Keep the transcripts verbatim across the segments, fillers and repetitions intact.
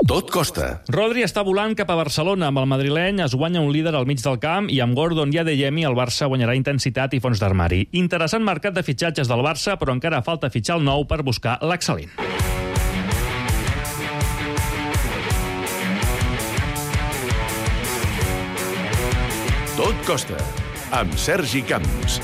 Tot costa. Rodri està volant cap a Barcelona. Amb el madrileny es guanya un líder al mig del camp i amb Gordon i Adeyemi el Barça guanyarà intensitat i fons d'armari. Interessant mercat de fitxatges del Barça, però encara falta fitxar el nou per buscar l'excel·lent. Tot costa, amb Sergi Camps.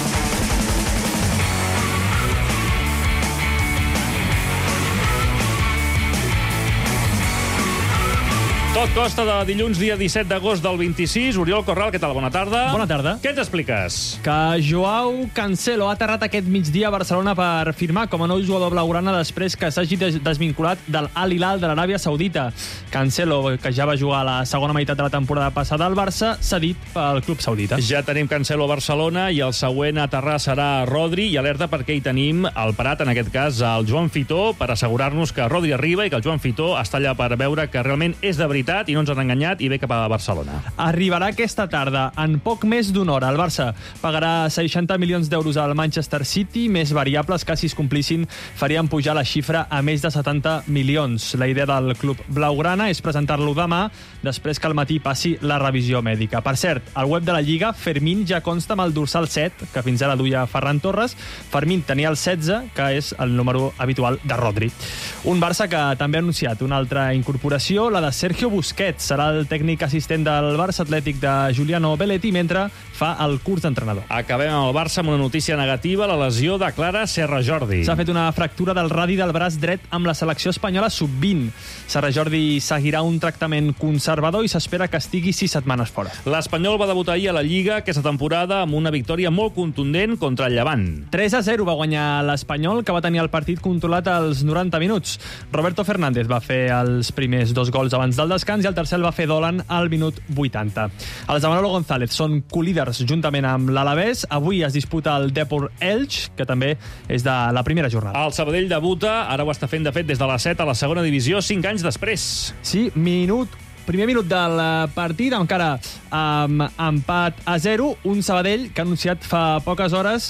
Tot costa de dilluns, dia disset d'agost del vint-i-sis. Oriol Corral, què tal? Bona tarda. Bona tarda. Què ens expliques? Que Joao Cancelo ha aterrat aquest migdia a Barcelona per firmar com a nou jugador blaugrana després que s'hagi desvinculat del Al Hilal de l'Aràbia Saudita. Cancelo, que ja va jugar a la segona meitat de la temporada passada al Barça, s'ha dit pel club saudita. Ja tenim Cancelo a Barcelona i el següent a aterrar serà Rodri, i alerta perquè hi tenim el parat, en aquest cas el Joan Fitó, per assegurar-nos que Rodri arriba i que el Joan Fitó està allà per veure que realment és de veritat i no ens han enganyat i ve cap a Barcelona. Arribarà aquesta tarda, en poc més d'una hora. El Barça pagarà seixanta milions d'euros al Manchester City, més variables que, si es complissin, farien pujar la xifra a més de setanta milions. La idea del club blaugrana és presentar-lo demà, després que al matí passi la revisió mèdica. Per cert, al web de la Lliga, Fermín ja consta amb el dorsal set, que fins ara duia Ferran Torres. Fermín tenia el setze, que és el número habitual de Rodri. Un Barça que també ha anunciat una altra incorporació, la de Sergio Busquets. Serà el tècnic assistent del Barça Atlètic de Giuliano Belletti mentre fa el curs d'entrenador. Acabem amb el Barça amb una notícia negativa. La lesió de Clara Serra Jordi. S'ha fet una fractura del radi del braç dret amb la selecció espanyola sub vint. Serra Jordi seguirà un tractament conservador i s'espera que estigui sis setmanes fora. L'Espanyol va debutar ahir a la Lliga aquesta temporada amb una victòria molt contundent contra el Llevant. tres a zero va guanyar l'Espanyol, que va tenir el partit controlat als noranta minuts. Roberto Fernández va fer els primers dos gols abans del descans i el tercer el va fer Dolan al minut vuitanta. Els de Manolo González són colíders juntament amb l'Alavés. Avui es disputa el Depor Elx, que també és de la primera jornada. El Sabadell debuta, ara ho està fent de fet des de la set a la segona divisió, cinc anys després. Sí, minut Primer minut del partit, encara amb empat a zero, un Sabadell que ha anunciat fa poques hores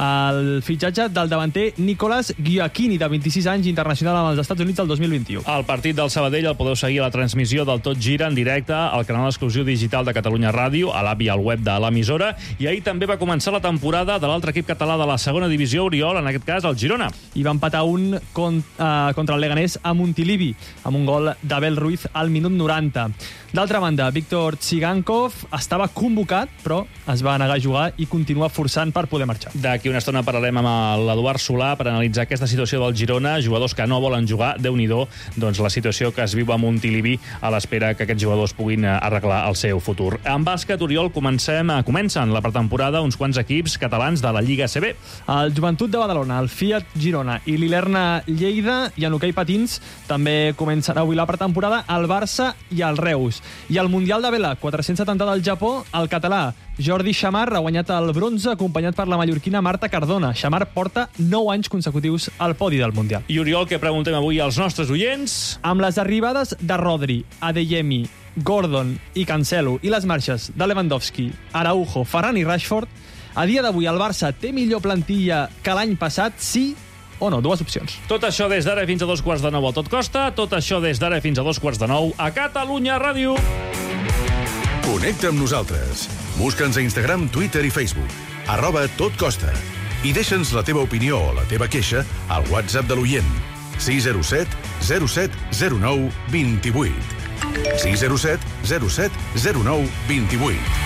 el fitxatge del davanter Nicolás Gioacchini, de vint-i-sis anys, internacional amb els Estats Units el dos mil vint-i-u. El partit del Sabadell el podeu seguir a la transmissió del Tot Gira en directe al canal exclusiu digital de Catalunya Ràdio, a l'app i al web de l'emissora, i ahir també va començar la temporada de l'altre equip català de la segona divisió, Oriol, en aquest cas el Girona. I va empatar un con, uh, contra el Leganés a Montilivi, amb un gol d'Abel Ruiz al minut noranta. D'altra banda, Víctor Tsigankov estava convocat, però es va negar a jugar i continua forçant per poder marxar. D'aquí una estona parlarem amb l'Eduard Solà per analitzar aquesta situació del Girona, jugadors que no volen jugar, Déu-n'hi-do, doncs la situació que es viu a Montilivi a l'espera que aquests jugadors puguin arreglar el seu futur. En bàsquet, Oriol, comencem, comencen la pretemporada uns quants equips catalans de la Lliga A C B. El Joventut de Badalona, el Fiat Girona i l'Ilerna Lleida, i en hoquei patins també comencen avui la pretemporada el Barça i el Reus. I al Mundial de Vela quatre-cents setanta del Japó, el català Jordi Xamar ha guanyat el bronze acompanyat per la mallorquina Marta Cardona. Xamar porta nou anys consecutius al podi del Mundial. I Oriol, què preguntem avui als nostres oients? Amb les arribades de Rodri, Adeyemi, Gordon i Cancelo i les marxes de Lewandowski, Araujo, Ferran i Rashford, a dia d'avui el Barça té millor plantilla que l'any passat, sí o no? Dues opcions. Tot això des d'ara fins a dos quarts de nou a Tot Costa, tot això des d'ara fins a dos quarts de nou a Catalunya Ràdio. Connecta amb nosaltres. Busca'ns a Instagram, Twitter i Facebook. Arroba Tot Costa. I deixa'ns la teva opinió o la teva queixa al WhatsApp de l'oient. sis zero set zero set zero nou dos vuit. sis zero set zero set zero nou dos vuit.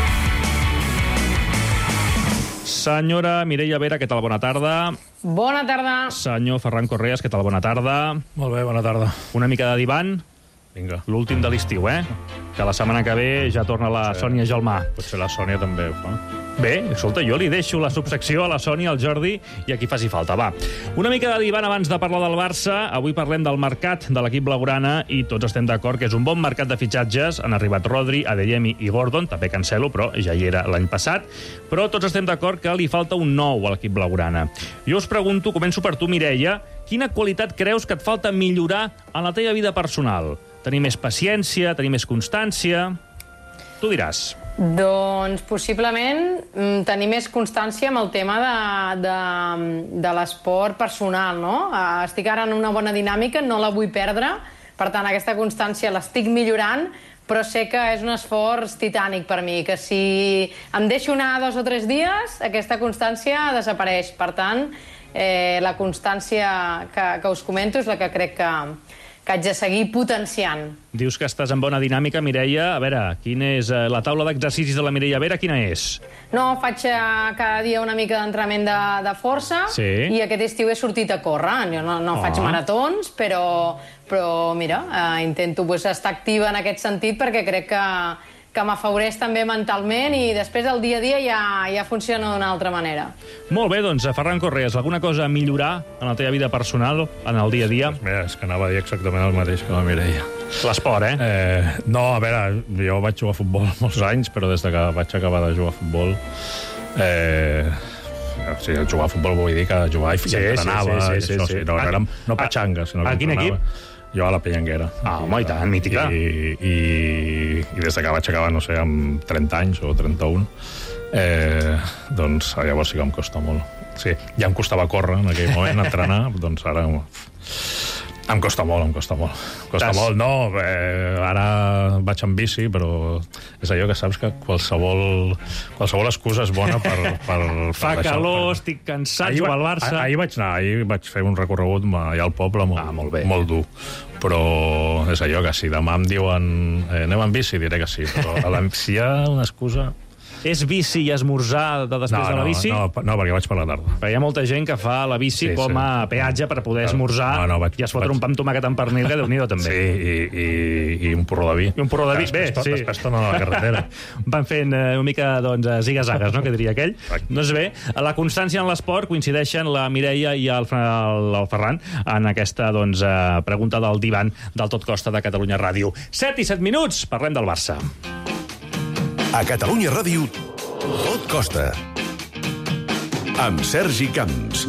Senyora Mireia Vera, què tal? Bona tarda. Bona tarda. Senyor Ferran Correas, què tal? Bona tarda. Molt bé, bona tarda. Una mica de divan. Vinga. L'últim de l'estiu, eh? Que la setmana que ve ja torna la Potser- Sònia Gelmà. Potser la Sònia també ho fa. Bé, escolta, jo li deixo la subsecció a la Sònia, al Jordi, i a qui faci falta. Va, una mica de divan abans de parlar del Barça. Avui parlem del mercat de l'equip blaugrana i tots estem d'acord que és un bon mercat de fitxatges. Han arribat Rodri, Adeyemi i Gordon, també Cancelo, però ja hi era l'any passat. Però tots estem d'acord que li falta un nou a l'equip blaugrana. Jo us pregunto, començo per tu, Mireia, quina qualitat creus que et falta millorar en la teva vida personal? Tenir més paciència, tenir més constància... Tu diràs. Doncs possiblement mm, tenir més constància amb el tema de, de, de l'esport personal, no? Eh, Estic ara en una bona dinàmica, no la vull perdre, Per tant, aquesta constància l'estic millorant, però sé que és un esforç titànic per mi, que si em deixo anar dos o tres dies, aquesta constància desapareix. Per tant, eh, la constància que, que us comento és la que crec que, que haig de seguir potenciant. Dius que estàs en bona dinàmica, Mireia. A veure, quina és eh, la taula d'exercicis de la Mireia Vera, quina és? No, faig eh, cada dia una mica d'entrenament de, de força, Sí. i aquest estiu he sortit a córrer. Jo no, no Ah. faig maratons, però, però mira, eh, intento pues, estar activa en aquest sentit perquè crec que, que m'afavoreix també mentalment i després el dia a dia ja, ja funciona d'una altra manera. Molt bé, doncs, Ferran Correas, alguna cosa a millorar en la teva vida personal, en el dia a dia? Mira, és que anava a dir exactament el mateix que la Mireia. L'esport, eh? Eh, no, a veure, jo vaig jugar a futbol molts anys, però des de que vaig acabar de jugar a futbol... Eh, o sigui, jugar a futbol vull dir que jugava i Sí, sí, entrenava, sí, sí, sí, això, sí. sí, no, A- no, no a- patxanga, sinó a que quin entrenava. equip? Jo a la Pellanguera. Ah, home, i tant, mítica. I, i, i des de que vaig acabar, no sé, amb trenta anys o trenta-un, eh, doncs llavors sí que em costa molt. Sí, ja em costava córrer en aquell moment, entrenar, doncs ara em costa molt, em costa molt. Em costa T'has- molt, no, eh, ara vaig amb bici, però és allò que saps que qualsevol, qualsevol excusa és bona per... per, per Fa deixar- calor, per- estic cansat, Ahir jugar al va- Barça... ah- Ahir vaig anar, ahir vaig fer un recorregut allà al poble molt, Ah, molt bé. molt dur. Però és allò que si demà em diuen eh, anem amb bici, diré que sí. Però a la, si hi ha una excusa... És bici i esmorzar de després No, de la no, bici? no, no, perquè vaig per la tarda. Perquè hi ha molta gent que fa la bici Sí, com sí. a peatge per poder Claro. esmorzar No, no, vaig- i es fotre vaig- un pa amb tomàquet amb pernil, que Déu-n'hi-do també. Sí, i, i, i un porró de vi. I un porró de vi, Després, bé, sí. Després tornen a la carretera. Van fent eh, una mica, doncs, eh, ziga-zagues, no?, que diria aquell. Exacte. Doncs bé, la constància en l'esport coincideixen la Mireia i el, el, el Ferran en aquesta, doncs, eh, pregunta del divan del Tot Costa de Catalunya Ràdio. set i set minuts, parlem del Barça. A Catalunya Ràdio, Tot Costa. Amb Sergi Camps.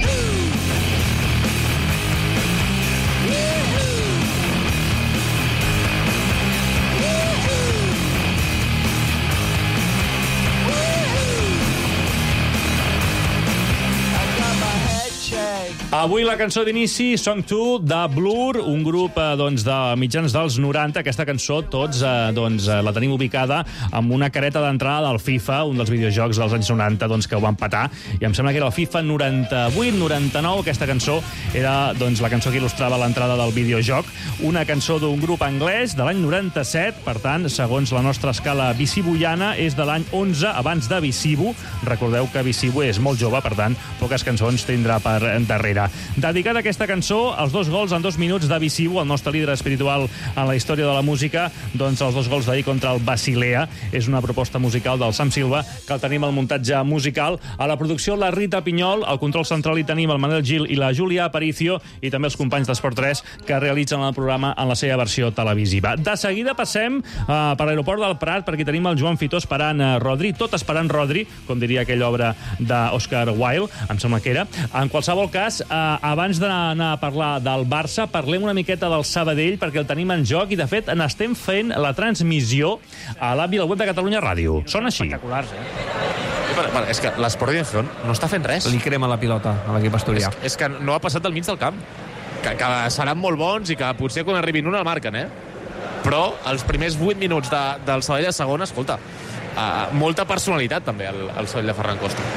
Avui la cançó d'inici, Song two, de Blur, un grup eh, doncs, de mitjans dels noranta. Aquesta cançó tots eh, doncs, eh, la tenim ubicada amb una careta d'entrada del FIFA, un dels videojocs dels anys noranta doncs, que ho van patar, i em sembla que era el FIFA noranta-vuit noranta-nou. Aquesta cançó era doncs, la cançó que il·lustrava l'entrada del videojoc, una cançó d'un grup anglès de l'any noranta-set, per tant, segons la nostra escala bicibuiana, és de l'any onze abans de Bicibu. Recordeu que Bicibu és molt jove, per tant, poques cançons tindrà per darrere. Dedicada a aquesta cançó, els dos gols en dos minuts de Bicibu, el nostre líder espiritual en la història de la música, doncs els dos gols d'ahir contra el Basilea. És una proposta musical del Sam Silva, que el tenim al muntatge musical. A la producció, la Rita Pinyol, al control central hi tenim el Manel Gil i la Júlia Aparicio, i també els companys d'Esport tres, que realitzen el programa en la seva versió televisiva. De seguida passem eh, per l'aeroport del Prat, perquè tenim el Joan Fitó esperant eh, Rodri, tot esperant Rodri, com diria aquella obra d'Oscar Wilde, em sembla que era. En qualsevol cas, eh, abans d'anar a parlar del Barça, parlem una miqueta del Sabadell, perquè el tenim en joc, i de fet n'estem fent la transmissió a l'app i al web de Catalunya Ràdio. Sona així. Espectaculars, eh? Vale, vale, és que l'Sporting de Gijón no està fent res. Li crema la pilota a l'equip És, asturià. és que no ha passat del mig del camp. Que, que seran molt bons i que potser quan arribin una el marquen, eh? Però els primers vuit minuts de, del Sabadell de segona, escolta, uh, molta personalitat també el, el Sabadell de Ferran Costa.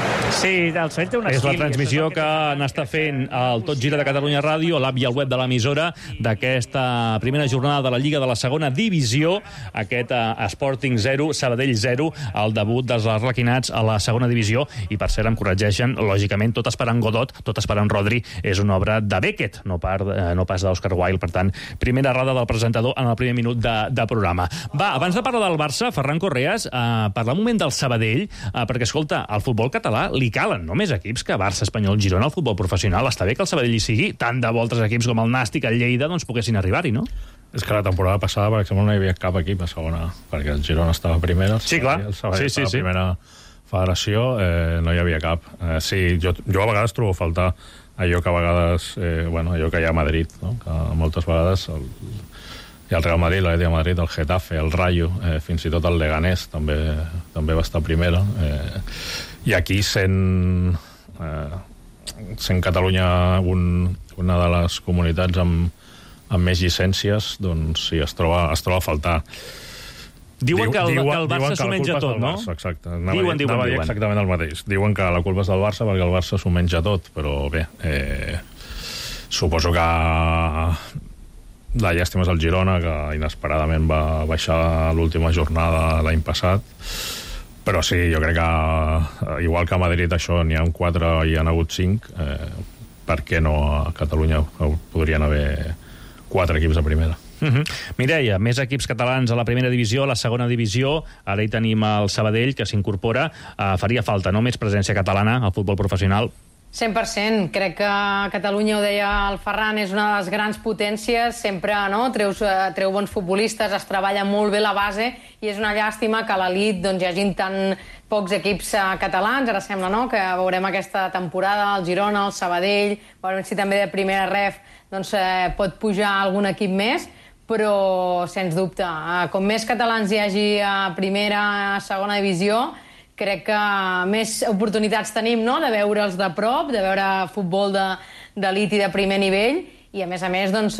Sí, el Sabadell té un És la estil, transmissió i això és el que n'està fent el Tot Gira de Catalunya Ràdio, l'app i el web de l'emissora, d'aquesta primera jornada de la Lliga de la Segona Divisió, aquest uh, Sporting zero, Sabadell zero, el debut dels arlequinats a la Segona Divisió, i per cert em corregeixen, lògicament, tot esperant Godot, tot esperant Rodri, és una obra de Beckett, no, part, eh, no pas d'Oscar Wilde. Per tant, primera errada del presentador en el primer minut de, de programa. Va, abans de parlar del Barça, Ferran Correas, eh, parlar un moment del Sabadell, eh, perquè, escolta, al futbol català li calen no més equips que Barça, Espanyol, Girona, al futbol professional. Està bé que el Sabadell hi sigui, tant de bo altres equips com el Nàstic, el Lleida, doncs poguessin arribar-hi, no? És que la temporada passada, per exemple, no hi havia cap equip a segona, perquè el Girona estava a primera, el Sí, clar. Sabadell- el Sabadell Sí, sí, estava sí. a primera federació, eh, no hi havia cap. Eh, sí, jo, jo a vegades trobo a faltar allò que a vegades, eh, bueno, allò que hi ha a Madrid, no? Que moltes vegades el, hi ha el Real Madrid, l'Atlètic de Madrid, el Getafe, el Rayo, eh, fins i tot el Leganés també, també va estar a primera. Eh, I aquí, sent, eh, sent Catalunya un, una de les comunitats amb, amb més llicències, doncs sí, es troba, es troba a faltar. Diuen, Diu, que, el, diuen, que el Barça s'ho menja tot, no? Barça, exacte. Anava diuen, dir, diuen, anava diuen. exactament el mateix. Diuen que la culpa és del Barça perquè el Barça s'ho menja tot, però bé, eh, suposo que la llàstima és el Girona, que inesperadament va baixar l'última jornada l'any passat, però sí, jo crec que igual que a Madrid això n'hi ha un quatre i hi ha hagut cinc, eh, per què no a Catalunya podrien haver quatre equips a primera? Uh-huh. Mireia, més equips catalans a la primera divisió, a la segona divisió, ara hi tenim el Sabadell, que s'incorpora. Uh, faria falta, no?, més presència catalana al futbol professional. cent per cent. Crec que Catalunya, ho deia el Ferran, és una de les grans potències, sempre, no?, treu, treu bons futbolistes, es treballa molt bé la base, i és una llàstima que a l'elit doncs, hi hagin tan pocs equips catalans. Ara sembla, no?, que veurem aquesta temporada el Girona, el Sabadell, veurem si també de primera ref doncs, eh, pot pujar algun equip més, però, sens dubte, com més catalans hi hagi a primera, a segona divisió, crec que més oportunitats tenim, no?, de veure'ls de prop, de veure futbol d'elit i de primer nivell, i a més a més, doncs,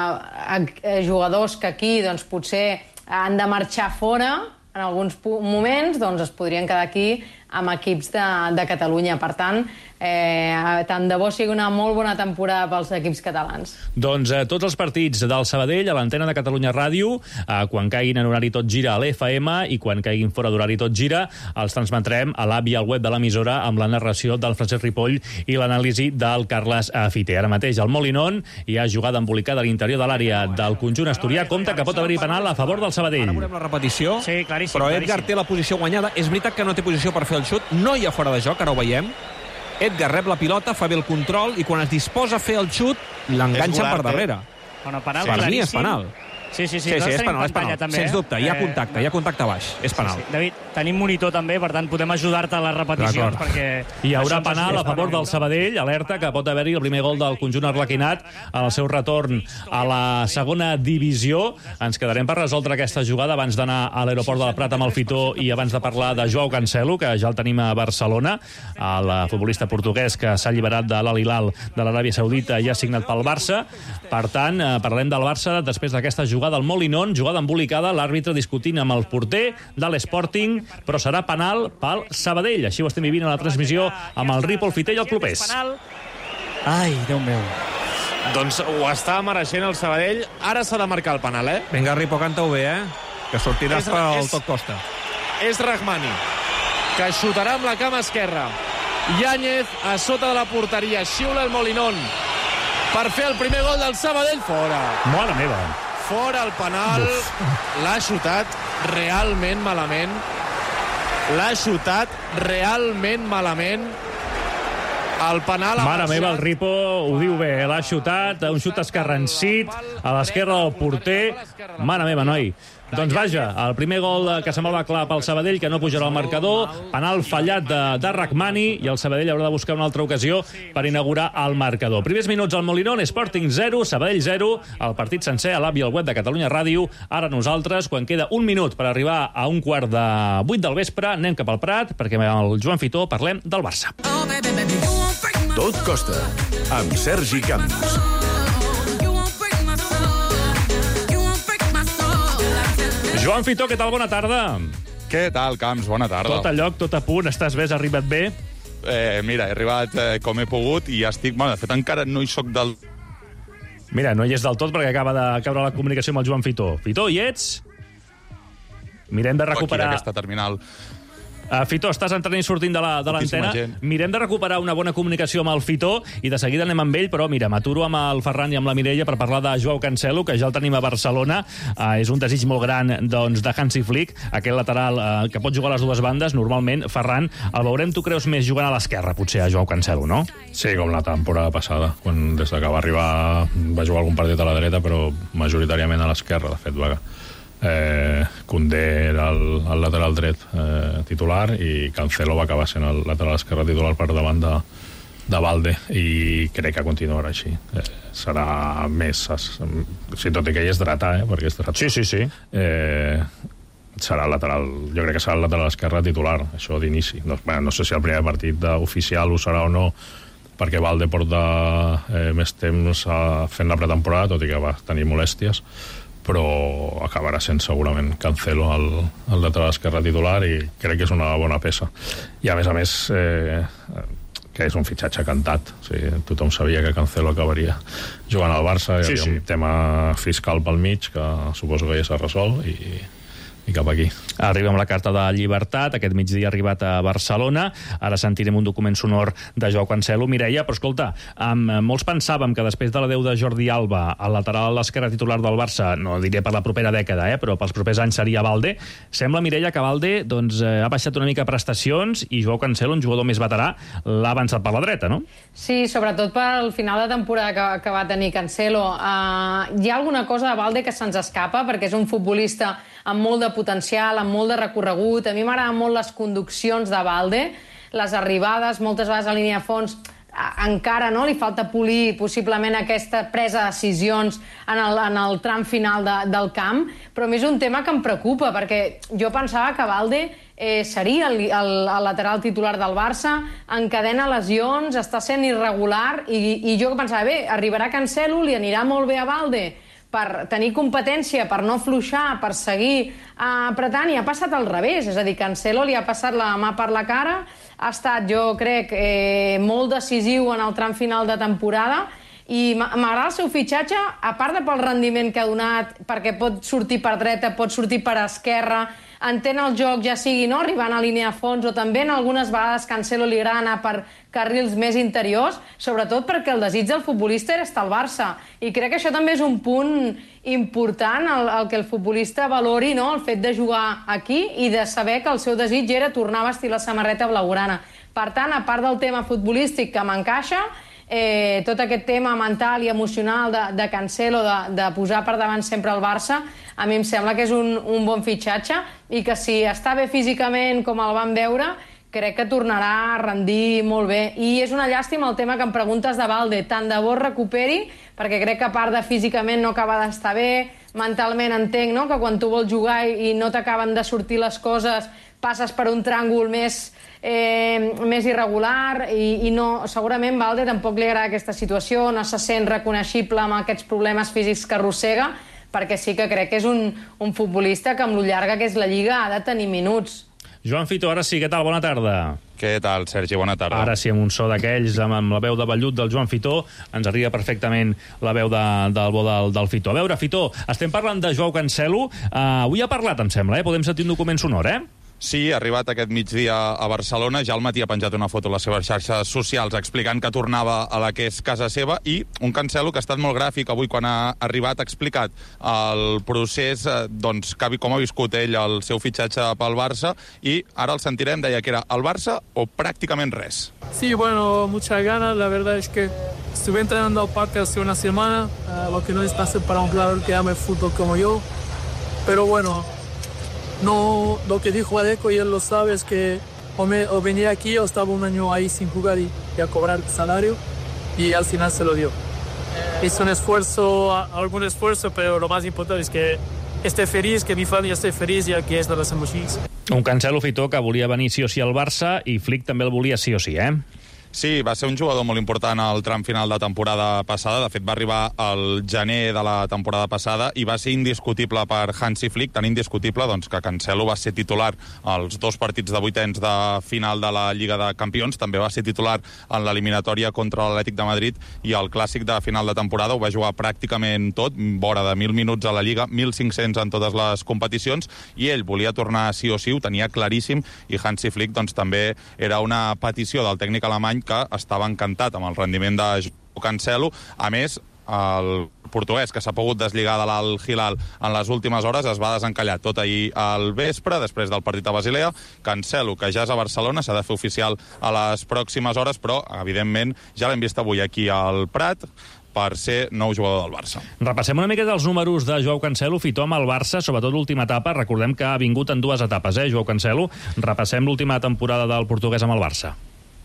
eh, jugadors que aquí, doncs, potser han de marxar fora en alguns moments, doncs es podrien quedar aquí amb equips de, de Catalunya. Per tant, eh, tant de bo sigui una molt bona temporada pels equips catalans. Doncs eh, tots els partits del Sabadell a l'antena de Catalunya Ràdio, eh, quan caiguin en horari tot gira a l'F M i quan caiguin fora d'horari tot gira, els transmetrem a l'app i al web de l'emissora amb la narració del Francesc Ripoll i l'anàlisi del Carles Fiter. Ara mateix al Molinón hi ha jugada embolicada a l'interior de l'àrea del conjunt asturià. Compte que pot haver-hi penal a favor del Sabadell. Ara veurem la repetició, sí, claríssim, però claríssim. Edgar té la posició guanyada. És veritat que no té posició per fer el xut, no hi ha fora de joc, ara ho veiem. Edgar rep la pilota, fa bé el control i quan es disposa a fer el xut l'enganxen per darrere. Bueno, penal Per mi claríssim. és penal. Sí, sí, sí, Sí, sí, nosaltres és tenim penal, és pantalla, penal. també, Sens eh? dubte, hi ha contacte, hi ha contacte baix. És penal. Sí, sí. David, tenim monitor també, per tant podem ajudar-te a les repeticions, perquè... Hi haurà això ens penal a ajuda. favor del Sabadell, alerta que pot haver-hi el primer gol del conjunt arlequinat en el seu retorn a la segona divisió. Ens quedarem per resoldre aquesta jugada abans d'anar a l'aeroport de la Prat amb el Fitó i abans de parlar de Joao Cancelo, que ja el tenim a Barcelona, el futbolista portuguès que s'ha alliberat de l'Al Hilal de l'Aràbia Saudita i ha signat pel Barça. Per tant, parlem del Barça després d'aquesta jugada al Molinón, jugada embolicada, l'àrbitre discutint amb el porter de l'Sporting, però serà penal pel Sabadell. Així ho estem vivint a la transmissió amb el Ripoll, Fiter i el Clopés. Ai, Déu meu. Doncs ho està mereixent el Sabadell. Ara s'ha de marcar el penal, eh? Vinga, Ripo, canta-ho bé, eh? Que sortiràs És- pel és- tot costa. És Rahmani, que xutarà amb la cama esquerra. Yáñez a sota de la porteria, xiula el Molinón per fer el primer gol del Sabadell. Fora. Mare meva. Fora el penal. L'ha xutat realment malament. L'ha xutat realment malament. El penal... ha Mare meva, el marxat. Ripo ho diu bé, l'ha xutat, un xut escarrancit a l'esquerra del porter. Mare meva, noi. Doncs vaja, el primer gol que semblava clar pel Sabadell, que no pujarà al marcador, penal fallat de, de Rahmani, i el Sabadell haurà de buscar una altra ocasió per inaugurar el marcador. Primers minuts al Molinón, Sporting zero, Sabadell zero, el partit sencer a l'app i al web de Catalunya Ràdio. Ara nosaltres, quan queda un minut per arribar a un quart de vuit del vespre, anem cap al Prat, perquè amb el Joan Fitó parlem del Barça. Tot costa, amb Sergi Camps. Joan Fitó, què tal? Bona tarda. Què tal, Camps? Bona tarda. Tot a lloc, tot a punt, estàs bé, has arribat bé? Eh, mira, he arribat eh, com he pogut i estic... Bueno, de fet, encara no hi soc del... Mira, no hi és del tot perquè acaba de caure la comunicació amb el Joan Fitó. Fitó, hi ets? Mirem de recuperar... Aquí, aquesta terminal. Uh, Fitó, estàs entrant i sortint de la- de Moltíssima l'antena. gent. Mirem de recuperar una bona comunicació amb el Fitó i de seguida anem amb ell, però mira, m'aturo amb el Ferran i amb la Mireia per parlar de Joao Cancelo, que ja el tenim a Barcelona. Uh, és un desig molt gran doncs, de Hansi Flick, aquell lateral uh, que pot jugar a les dues bandes. Normalment, Ferran, el veurem, tu creus, més jugant a l'esquerra, potser, a Joao Cancelo, no? Sí, com la temporada passada, quan des de que va arribar va jugar algun partit a la dreta, però majoritàriament a l'esquerra, de fet, va... Eh, Koundé era el, el lateral dret eh, titular i Cancelo va acabar sent el lateral esquerre titular per davant de, de Valde, i crec que continuarà així. Eh, serà més... Es, si tot i que ell és dretà, eh, perquè és dretà. Sí, sí, sí. Eh, serà el lateral, jo crec que serà el lateral esquerre titular, això d'inici. No, bueno, no sé si el primer partit oficial ho serà o no, perquè Valde porta eh, més temps eh, fent la pretemporada, tot i que va tenir molèsties, però acabarà sent segurament Cancelo el, el lateral esquerre titular, i crec que és una bona peça. I a més a més eh, que és un fitxatge cantat. O sigui, tothom sabia que Cancelo acabaria jugant al Barça, hi havia sí, sí. un tema fiscal pel mig que suposo que ja s'ha resolt, i, i cap aquí. Arriba amb la carta de llibertat, aquest migdia ha arribat a Barcelona, ara sentirem un document sonor de Joao Cancelo. Mireia, però escolta, um, molts pensàvem que després de l'adeu de Jordi Alba, el lateral a l'esquerra titular del Barça, no diré per la propera dècada, eh, però pels propers anys seria Valde. Sembla, Mireia, que Valde doncs, eh, ha baixat una mica prestacions i Joao Cancelo, un jugador més veterà, l'ha avançat per la dreta, no? Sí, sobretot pel final de temporada que, que va tenir Cancelo. Uh, hi ha alguna cosa de Valde que se'ns escapa, perquè és un futbolista amb molt de potencial, amb molt de recorregut. A mi m'agraden molt les conduccions de Valde, les arribades, moltes vegades a línia de fons, encara no li falta polir possiblement aquesta presa de decisions en el, en el tram final de, del camp, però a mi és un tema que em preocupa, perquè jo pensava que Valde eh, seria el, el, el lateral titular del Barça, encadena lesions, està sent irregular, i, i jo pensava, bé, arribarà Cancelo, li anirà molt bé a Valde per tenir competència, per no fluixar, per seguir apretant, i ha passat al revés. És a dir, Cancelo li ha passat la mà per la cara, ha estat, jo crec, eh, molt decisiu en el tram final de temporada, i m'agrada el seu fitxatge, a part de pel rendiment que ha donat, perquè pot sortir per dreta, pot sortir per esquerra, entén el joc, ja sigui no arribant a línia de fons, o també en algunes vegades Cancelo li agrada anar per carrils més interiors, sobretot perquè el desig del futbolista era estar al Barça. I crec que això també és un punt important, el, el que el futbolista valori, no?, el fet de jugar aquí i de saber que el seu desig era tornar a vestir la samarreta blaugrana. Per tant, a part del tema futbolístic que m'encaixa, Eh, tot aquest tema mental i emocional de, de Cancelo, de, de posar per davant sempre el Barça, a mi em sembla que és un, un bon fitxatge, i que si està bé físicament com el vam veure, crec que tornarà a rendir molt bé. I és una llàstima el tema que em preguntes de Valde, tant de bo recuperi, perquè crec que a part de físicament no acaba d'estar bé, mentalment entenc, no?, que quan tu vols jugar i no t'acaben de sortir les coses, passes per un tràngol més Eh, més irregular, i, i no, segurament Valde tampoc li agrada aquesta situació, no se sent reconeixible amb aquests problemes físics que arrossega, perquè sí que crec que és un, un futbolista que amb lo llarga que és la Lliga ha de tenir minuts. Joan Fito, ara sí, què tal? Bona tarda. Què tal, Sergi? Bona tarda. Ara sí, amb un so d'aquells, amb, amb la veu de vellut del Joan Fito, ens arriba perfectament la veu de, del bo del, del Fito. A veure, Fito, estem parlant de Joao Cancelo. Uh, avui ha parlat, em sembla, eh? Podem sentir un document sonor, eh? Sí, ha arribat aquest migdia a Barcelona. Ja al matí ha penjat una foto a les seves xarxes socials explicant que tornava a la que és casa seva, i un Cancelo que ha estat molt gràfic avui quan ha arribat. Ha explicat el procés, doncs, com ha viscut ell el seu fitxatge pel Barça, i ara el sentirem. Deia que era el Barça o pràcticament res. Sí, bueno, muchas ganas. La verdad es que estuve entrenando al parque hace una semana, uh, lo que no es fácil para un jugador que ama el fútbol como yo, pero bueno, no, lo que dijo Adeco, y él lo sabe, es que o, me, o venía aquí o estaba un año ahí sin jugar y, y a cobrar el salario, y al final se lo dio. Es un esfuerzo, algún esfuerzo, pero lo más importante es que esté feliz, que mi familia esté feliz, y aquí és de les emocions. Un Cancelo, Fito, que volia venir sí o sí al Barça, i Flick també el volia sí o sí, eh? Sí, va ser un jugador molt important al tram final de temporada passada. De fet, va arribar al gener de la temporada passada i va ser indiscutible per Hansi Flick, tan indiscutible doncs, que Cancelo va ser titular als dos partits de vuitens de final de la Lliga de Campions, també va ser titular en l'eliminatòria contra l'Atlètic de Madrid, i el clàssic de final de temporada ho va jugar pràcticament tot, vora de mil minuts a la Lliga, mil cinc-cents en totes les competicions, i ell volia tornar sí o sí, ho tenia claríssim, i Hansi Flick doncs, també era una petició del tècnic alemany, que estava encantat amb el rendiment de Cancelo. A més, el portuguès, que s'ha pogut deslligar de l'Al Hilal en les últimes hores, es va desencallar tot ahir al vespre, després del partit a Basilea. Cancelo, que ja és a Barcelona, s'ha de fer oficial a les pròximes hores, però, evidentment, ja l'hem vist avui aquí al Prat, per ser nou jugador del Barça. Repassem una mica dels números de Joao Cancelo, Fito, amb el Barça, sobretot l'última etapa. Recordem que ha vingut en dues etapes, eh, Joao Cancelo. Repassem l'última temporada del portuguès amb el Barça.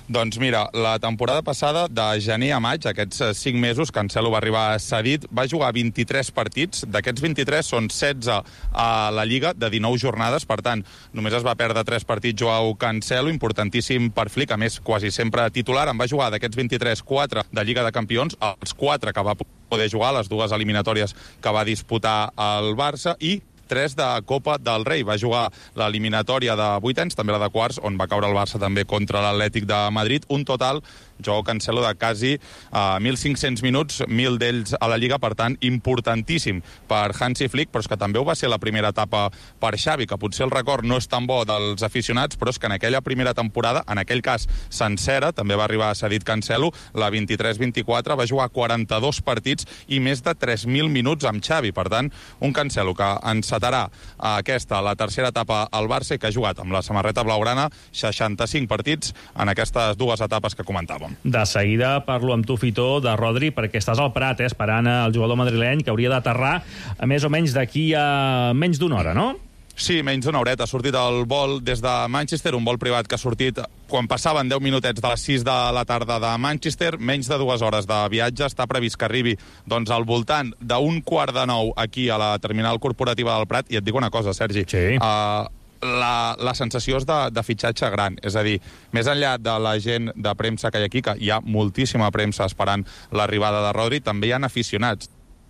Doncs mira, la temporada passada, de gener a maig, aquests cinc mesos, Cancelo va arribar cedit, va jugar vint-i-tres partits. D'aquests vint-i-tres són setze a la Lliga, de dinou jornades. Per tant, només es va perdre tres partits Joao Cancelo, importantíssim per Flick, a més, quasi sempre titular. En va jugar d'aquests vint-i-tres, quatre de Lliga de Campions, els quatre que va poder jugar, les dues eliminatòries que va disputar el Barça, i tres de Copa del Rei. Va jugar l'eliminatòria de vuitens, també la de quarts, on va caure el Barça també contra l'Atlètic de Madrid. Un total, Joao Cancelo, de quasi uh, mil cinc-cents minuts, mil d'ells a la Lliga, per tant, importantíssim per Hansi Flick, però és que també ho va ser la primera etapa per Xavi, que potser el record no és tan bo dels aficionats, però és que en aquella primera temporada, en aquell cas sencera, també va arribar cedit Cancelo, la vint-i-tres vint-i-quatre, va jugar quaranta-dos partits i més de tres mil minuts amb Xavi. Per tant, un Cancelo que encetarà aquesta, la tercera etapa al Barça, i que ha jugat amb la samarreta blaugrana seixanta-cinc partits en aquestes dues etapes que comentàvem. De seguida parlo amb tu, Fitó, de Rodri, perquè estàs al Prat, eh, esperant el jugador madrileny, que hauria d'aterrar a més o menys d'aquí a menys d'una hora, no? Sí, menys d'una horeta. Ha sortit el vol des de Manchester, un vol privat que ha sortit quan passaven deu minutets de les sis de la tarda de Manchester, menys de dues hores de viatge. Està previst que arribi doncs, al voltant d'un quart de nou aquí a la terminal corporativa del Prat. I et dic una cosa, Sergi. Sí. Uh, La, la sensació és de, de fitxatge gran, és a dir, més enllà de la gent de premsa que hi ha aquí, que hi ha moltíssima premsa esperant l'arribada de Rodri, també hi ha aficionats.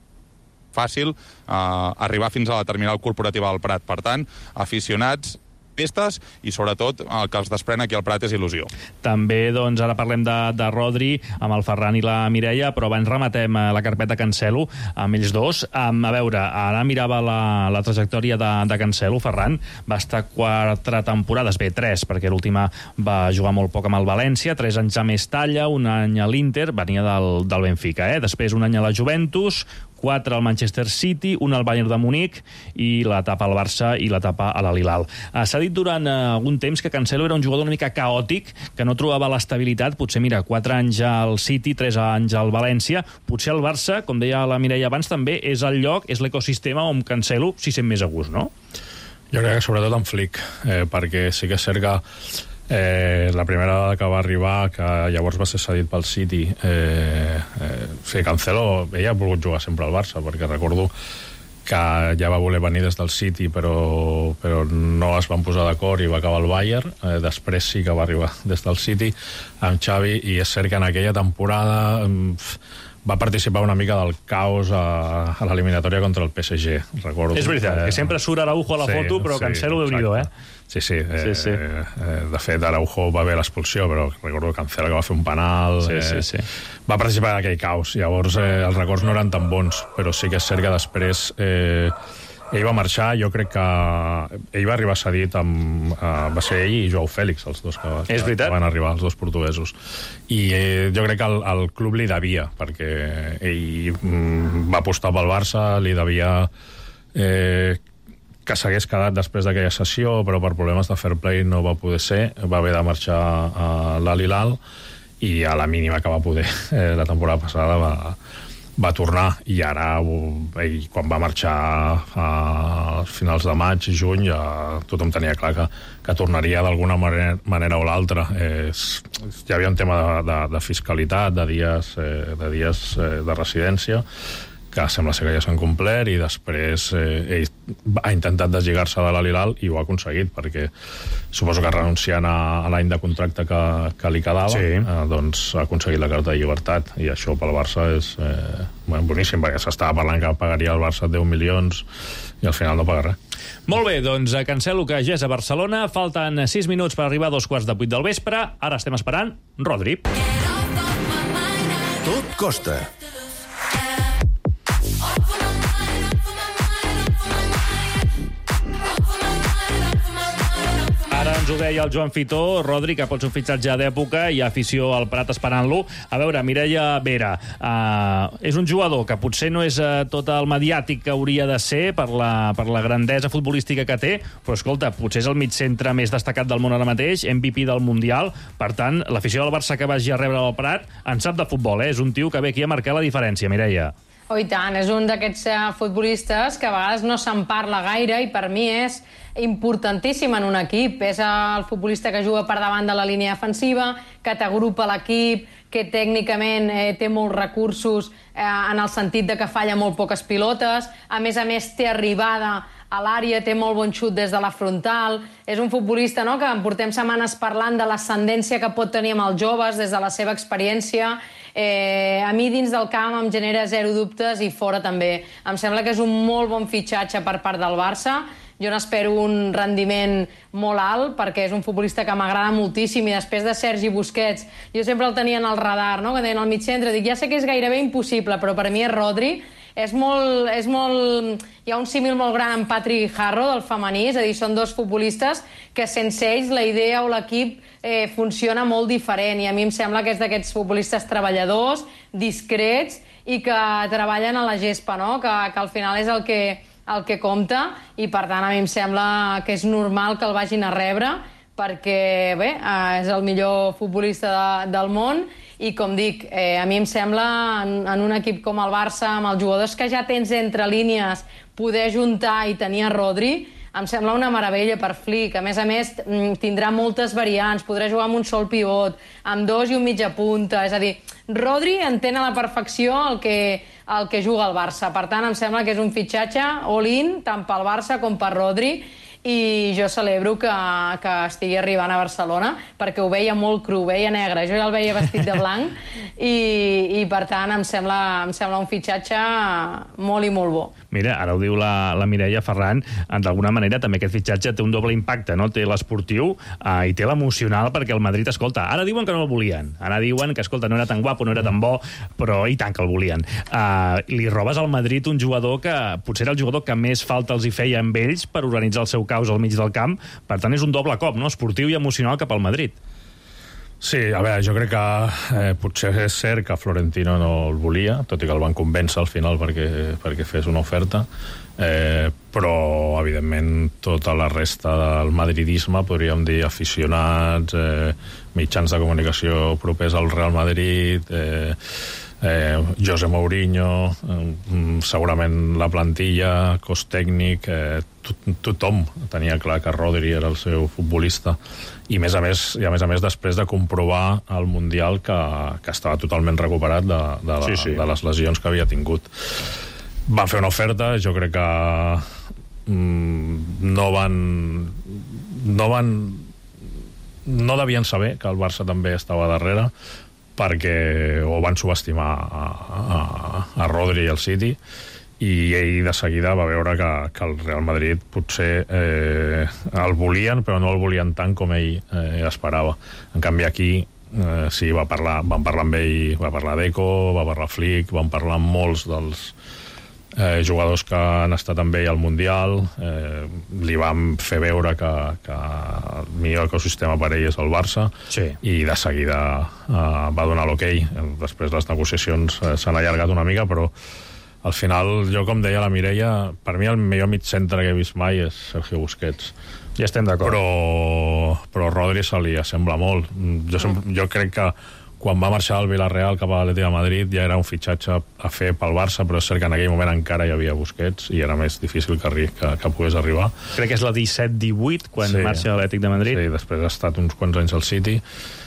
Fàcil eh, arribar fins a la terminal corporativa del Prat. Per tant, aficionats, festes, i sobretot el que els desprèn aquí al Prat és il·lusió. També, doncs, ara parlem de, de Rodri amb el Ferran i la Mireia, però abans rematem la carpeta Cancelo amb ells dos. Um, a veure, ara mirava la, la trajectòria de, de Cancelo. Ferran va estar quatre temporades, bé, tres, perquè l'última va jugar molt poc amb el València, tres anys a Mestalla, un any a l'Inter, venia del, del Benfica, eh? Després un any a la Juventus, quatre al Manchester City, un al Bayern de Munic i l'etapa al Barça i l'etapa a l'Al-Hilal. Uh, S'ha dit durant uh, algun temps que Cancelo era un jugador una mica caòtic, que no trobava l'estabilitat. Potser, mira, quatre anys al City, tres anys al València. Potser el Barça, com deia la Mireia abans, també és el lloc, és l'ecosistema on Cancelo s'hi sent més a gust, no? Jo crec que sobretot amb Flick, eh, perquè sí que és cert que Eh, la primera vegada que va arribar, que llavors va ser cedit pel City, eh, eh, sí, Cancelo, ell ha volgut jugar sempre al Barça, perquè recordo que ja va voler venir des del City, però, però no es van posar d'acord i va acabar al Bayern. Eh, després sí que va arribar des del City amb Xavi, i és cert que en aquella temporada eh, va participar una mica del caos a, a l'eliminatòria contra el P S G, recordo. És veritat, eh, que sempre surt Araujo a la sí, foto, però sí, Cancelo, Déu-n'hi-do, eh? Sí, sí. Eh, sí, sí. Eh, eh, de fet, Araujo va haver l'expulsió, però recordo Cancelo que va fer un penal. Sí, eh, sí, sí. Va participar en aquell caos. Llavors, eh, els records no eren tan bons, però sí que és cert que després eh, ell va marxar. Jo crec que ell va arribar cedit amb... Eh, va ser ell i Joao Fèlix, els dos que, és que, que van arribar, els dos portuguesos. I eh, jo crec que el, el club li devia, perquè ell mm, va apostar pel Barça, li devia... Eh, que s'hagués quedat després d'aquella sessió, però per problemes de fair play no va poder ser, va haver de marxar a l'Al-Hilal, i a la mínima que va poder eh, la temporada passada va, va tornar, i ara ell, quan va marxar a finals de maig i juny, ja tothom tenia clar que, que tornaria d'alguna manera, manera o l'altra. Eh, hi havia un tema de, de, de fiscalitat, de dies, eh, de, dies eh, de residència, que sembla ser que ja s'han complert, i després eh, ell ha intentat deslligar-se de l'Al-Hilal i ho ha aconseguit, perquè suposo que renunciant a, a l'any de contracte que, que li quedava, sí. eh, doncs ha aconseguit la carta de llibertat, i això pel Barça és eh, bueno, boníssim, perquè s'estava parlant que pagaria el Barça deu milions i al final no paga res. Molt bé, doncs Cancelo, que ja és a Barcelona, falten sis minuts per arribar a dos quarts de vuit del vespre, ara estem esperant Rodri. Tot costa. Ara ens ho deia el Joan Fitó, Rodri, que pot ser un fitxatge d'època, i afició al Prat esperant-lo. A veure, Mireia Vera, uh, és un jugador que potser no és uh, tot el mediàtic que hauria de ser per la, per la grandesa futbolística que té, però escolta, potser és el migcentre més destacat del món ara mateix, M V P del Mundial. Per tant, l'afició del Barça que vagi a rebre el Prat en sap de futbol, eh? És un tio que ve aquí a marcar la diferència, Mireia. Oh, i tant, és un d'aquests uh, futbolistes que a vegades no se'n parla gaire i per mi és importantíssim en un equip. És el futbolista que juga per davant de la línia defensiva, que t'agrupa l'equip, que tècnicament eh, té molts recursos eh, en el sentit de que falla molt poques pilotes. A més a més, té arribada a l'àrea, té molt bon xut des de la frontal. És un futbolista, no?, que en portem setmanes parlant de l'ascendència que pot tenir amb els joves des de la seva experiència. Eh, a mi dins del camp em genera zero dubtes i fora també. Em sembla que és un molt bon fitxatge per part del Barça. Jo n'espero un rendiment molt alt perquè és un futbolista que m'agrada moltíssim i després de Sergi Busquets jo sempre el tenia en el radar, no?, que deien al mig centre, dic, ja sé que és gairebé impossible, però per mi és Rodri. És molt, és molt... Hi ha un símil molt gran amb Patrick Harro del femení, és a dir, són dos futbolistes que sense ells la idea o l'equip eh, funciona molt diferent i a mi em sembla que és d'aquests futbolistes treballadors, discrets i que treballen a la gespa, no?, que, que al final és el que, el que compta i per tant a mi em sembla que és normal que el vagin a rebre perquè, bé, és el millor futbolista de, del món i, com dic, eh, a mi em sembla en, en un equip com el Barça, amb els jugadors que ja tens entre línies, poder juntar i tenir a Rodri, em sembla una meravella per Flick. A més a més, tindrà moltes variants, podrà jugar amb un sol pivot, amb dos i un mitja punta, és a dir, Rodri entén a la perfecció el que, el que juga el Barça. Per tant, em sembla que és un fitxatge all-in, tant pel Barça com per Rodri, i jo celebro que, que estigui arribant a Barcelona perquè ho veia molt cru, ho veia negre, jo ja el veia vestit de blanc i, i per tant em sembla, em sembla un fitxatge molt i molt bo. Mira, ara ho diu la, la Mireia Ferran, d'alguna manera també aquest fitxatge té un doble impacte, no? Té l'esportiu eh, i té l'emocional perquè el Madrid, escolta, ara diuen que no el volien, ara diuen que, escolta, no era tan guapo, no era tan bo, però i tant que el volien. Eh, li robes al Madrid un jugador que potser era el jugador que més falta els hi feia amb ells per organitzar el seu caos al mig del camp, per tant és un doble cop, no?, esportiu i emocional cap al Madrid. Sí, a veure, jo crec que eh, potser és cert que Florentino no el volia, tot i que el van convèncer al final perquè, perquè fes una oferta, eh, però evidentment tota la resta del madridisme, podríem dir aficionats, eh, mitjans de comunicació propers al Real Madrid, eh, eh, José Mourinho, eh, segurament la plantilla, cos tècnic, eh, to tothom tenia clar que Rodri era el seu futbolista i, més a més, i a més a més després de comprovar al Mundial que, que estava totalment recuperat de, de, la, sí, sí. de les lesions que havia tingut. Van fer una oferta, jo crec que mm, no van no van no devien saber que el Barça també estava darrere perquè o van subestimar a, a, a Rodri i el City i ell de seguida va veure que, que el Real Madrid potser eh, el volien, però no el volien tant com ell eh, esperava. En canvi aquí eh, sí, va parlar, van parlar amb ell, va parlar Deco, va parlar Flick, van parlar amb molts dels eh, jugadors que han estat amb ell al Mundial, eh, li van fer veure que, que el millor ecosistema per ell és el Barça, sí. I de seguida eh, va donar l'ok. Després les negociacions eh, s'han allargat una mica, però al final, jo com deia la Mireia, per mi el millor mig centre que he vist mai és Sergio Busquets. Ja estem d'acord. Però, però Rodri se li assembla molt. Jo, sempre, jo crec que quan va marxar al Villarreal cap a l'Atlètic de Madrid ja era un fitxatge a fer pel Barça, però és cert que en aquell moment encara hi havia Busquets i era més difícil que, que, que pogués arribar. Crec que és la disset divuit quan sí, marxa a l'Atlètic de Madrid. Sí, després ha estat uns quants anys al City.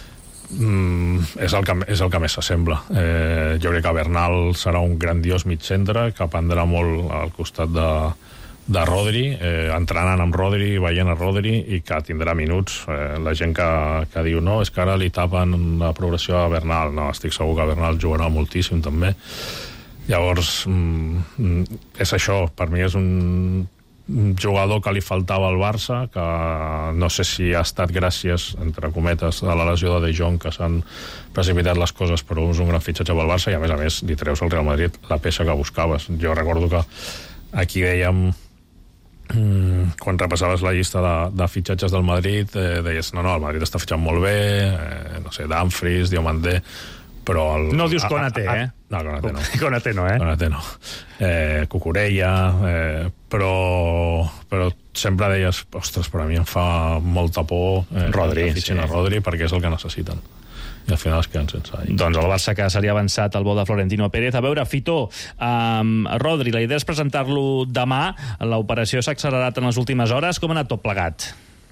Mm, és, el que, és el que més s'assembla. Eh, jo crec que Bernal serà un grandiós mig centre que prendrà molt al costat de, de Rodri, eh, entrenant amb Rodri, veient a Rodri i que tindrà minuts. Eh, la gent que, que diu no, és que ara li tapen la progressió a Bernal. No, estic segur que Bernal jugarà moltíssim també. Llavors mm, és això, per mi és un un jugador que li faltava al Barça, que no sé si ha estat gràcies, entre cometes, a la lesió de De Jong, que s'han precipitat les coses, però és un gran fitxatge pel Barça i a més a més li treus al Real Madrid la peça que buscaves. Jo recordo que aquí dèiem mm, quan repassaves la llista de, de fitxatges del Madrid, eh, deies, no, no, el Madrid està fitxant molt bé, eh, no sé, Dumfries, Diomandé, però el, no dius Konaté, eh? No, Konaté no. Konaté no, eh? Konaté no. Eh, Cucurella, eh, però, però sempre deies, ostres, per a mi em fa molta por eh, Rodri, que fitxin sí. a Rodri perquè és el que necessiten. i al final es queden sense ell. Doncs el Barça que seria avançat al vol de Florentino Pérez. A veure, Fitó, um, Rodri, la idea és presentar-lo demà. L'operació s'ha accelerat en les últimes hores. Com ha anat tot plegat?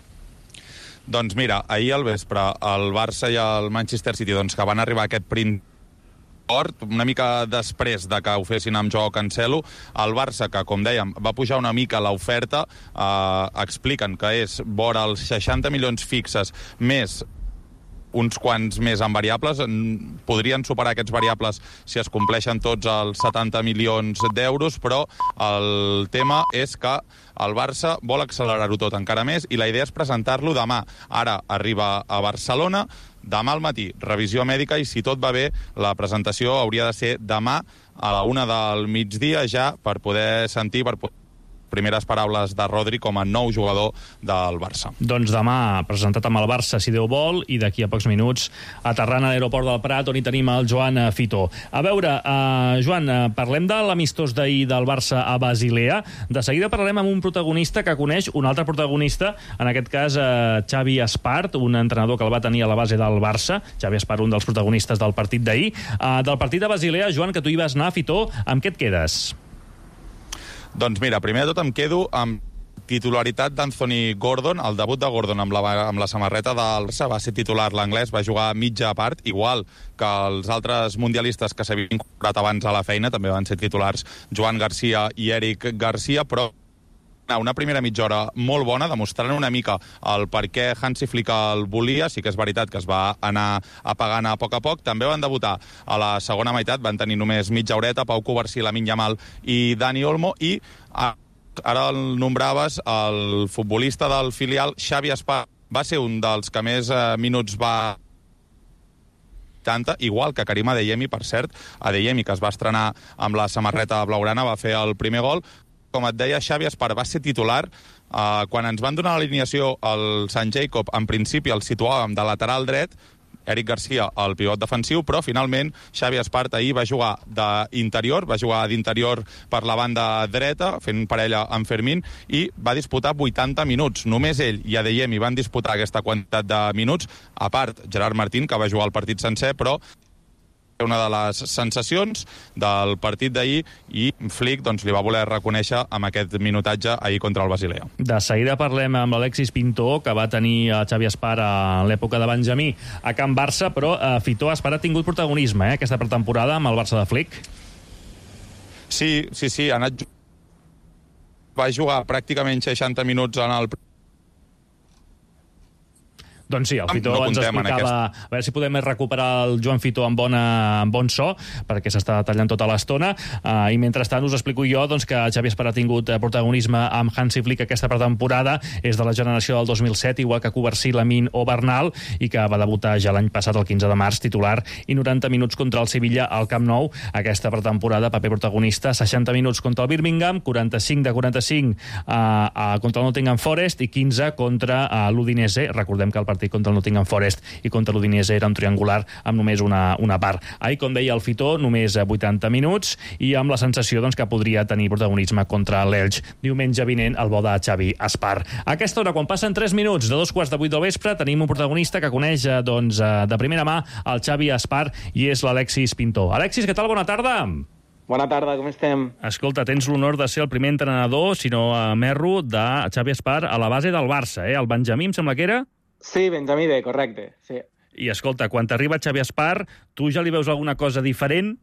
Doncs mira, ahir al vespre el Barça i el Manchester City doncs, que van arribar a aquest print una mica després de que ho fessin amb Joao Cancelo, el Barça, que, com dèiem, va pujar una mica l'oferta, eh, expliquen que és vora els seixanta milions fixes més uns quants més en variables. Podrien superar aquests variables si es compleixen tots els setanta milions d'euros, però el tema és que el Barça vol accelerar-ho tot encara més i la idea és presentar-lo demà. Ara arriba a Barcelona, demà al matí, revisió mèdica, i si tot va bé, la presentació hauria de ser demà a la una del migdia ja per poder sentir, per poder primeres paraules de Rodri com a nou jugador del Barça. Doncs demà presentat amb el Barça, si Déu vol, i d'aquí a pocs minuts aterrant a l'aeroport del Prat, on hi tenim el Joan Fitó. A veure, uh, Joan, uh, parlem de l'amistós d'ahir del Barça a Basilea. De seguida parlarem amb un protagonista que coneix un altre protagonista, en aquest cas uh, Xavi Espart, un entrenador que el va tenir a la base del Barça. Xavi Espart, un dels protagonistes del partit d'ahir. Uh, del partit de Basilea, Joan, que tu hi vas anar, Fitó, amb què et quedes? Doncs mira, primer de tot em quedo amb titularitat d'Anthony Gordon. El debut de Gordon amb la, amb la samarreta del Barça va ser titular. L'anglès va jugar mitja part, igual que els altres mundialistes que s'havien incorporat abans a la feina, també van ser titulars Joan Garcia i Eric Garcia, però una primera mitja hora molt bona, demostrant una mica el per què Hansi Flick el volia. Sí que és veritat que es va anar apagant a poc a poc. També van debutar a la segona meitat, van tenir només mitja horeta, Pau Covarsí, Lamine Yamal i Dani Olmo, i ara el nombraves, el futbolista del filial, Xavi Espart, va ser un dels que més eh, minuts va tanta, igual que Karim Adeyemi, per cert. Adeyemi, que es va estrenar amb la samarreta blaugrana, va fer el primer gol. Com et deia, Xavi Espart va ser titular. Uh, quan ens van donar l'alineació al Sant Jacob, en principi el situàvem de lateral dret, Eric Garcia, el pivot defensiu, però finalment Xavi Espart ahir va jugar d'interior, va jugar d'interior per la banda dreta, fent parella amb Fermín, i va disputar vuitanta minuts. Només ell i Adeyemi van disputar aquesta quantitat de minuts, a part Gerard Martín, que va jugar el partit sencer, però una de les sensacions del partit d'ahir, i Flick doncs, li va voler reconèixer amb aquest minutatge ahir contra el Basilea. De seguida parlem amb l'Alexis Pintó, que va tenir a Xavi Espart a l'època de Benjamí a Can Barça, però eh, Fitó, Espart ha tingut protagonisme eh, aquesta pretemporada amb el Barça de Flick. Sí, sí, sí, ha anat... va jugar pràcticament seixanta minuts en el Doncs sí, el Fitó no ens explicava... A veure si podem recuperar el Joan Fitó amb, bona, amb bon so, perquè s'està tallant tota l'estona. Uh, I mentrestant us explico jo doncs, que Xavi Espart ha tingut protagonisme amb Hansi Flick aquesta pretemporada. És de la generació del dos mil set, igual que Covarsí, Lamine o Bernal, i que va debutar ja l'any passat, el quinze de març, titular, i noranta minuts contra el Sevilla al Camp Nou. Aquesta pretemporada, paper protagonista, seixanta minuts contra el Birmingham, quaranta-cinc de quaranta-cinc uh, uh, contra el Nottingham Forest i quinze contra uh, l'Udinese. Recordem que el partit contra el Nottingham Forest i contra l'Udinese era un triangular amb només una, una part. Ahir, com deia el Fitó, només vuitanta minuts i amb la sensació doncs, que podria tenir protagonisme contra l'Elx diumenge vinent al bo de Xavi Espart. A aquesta hora, quan passen tres minuts de dos quarts de vuit del vespre, tenim un protagonista que coneix doncs, de primera mà el Xavi Espart i és l'Alexis Pintó. Alexis, què tal? Bona tarda. Bona tarda, com estem? Escolta, tens l'honor de ser el primer entrenador, si no a Merro, de Xavi Espart a la base del Barça, eh? El Benjamí, em sembla que era? Sí, Benjamí B, correcte, sí. I escolta, quan t'arriba Xavi Espart, tu ja li veus alguna cosa diferent?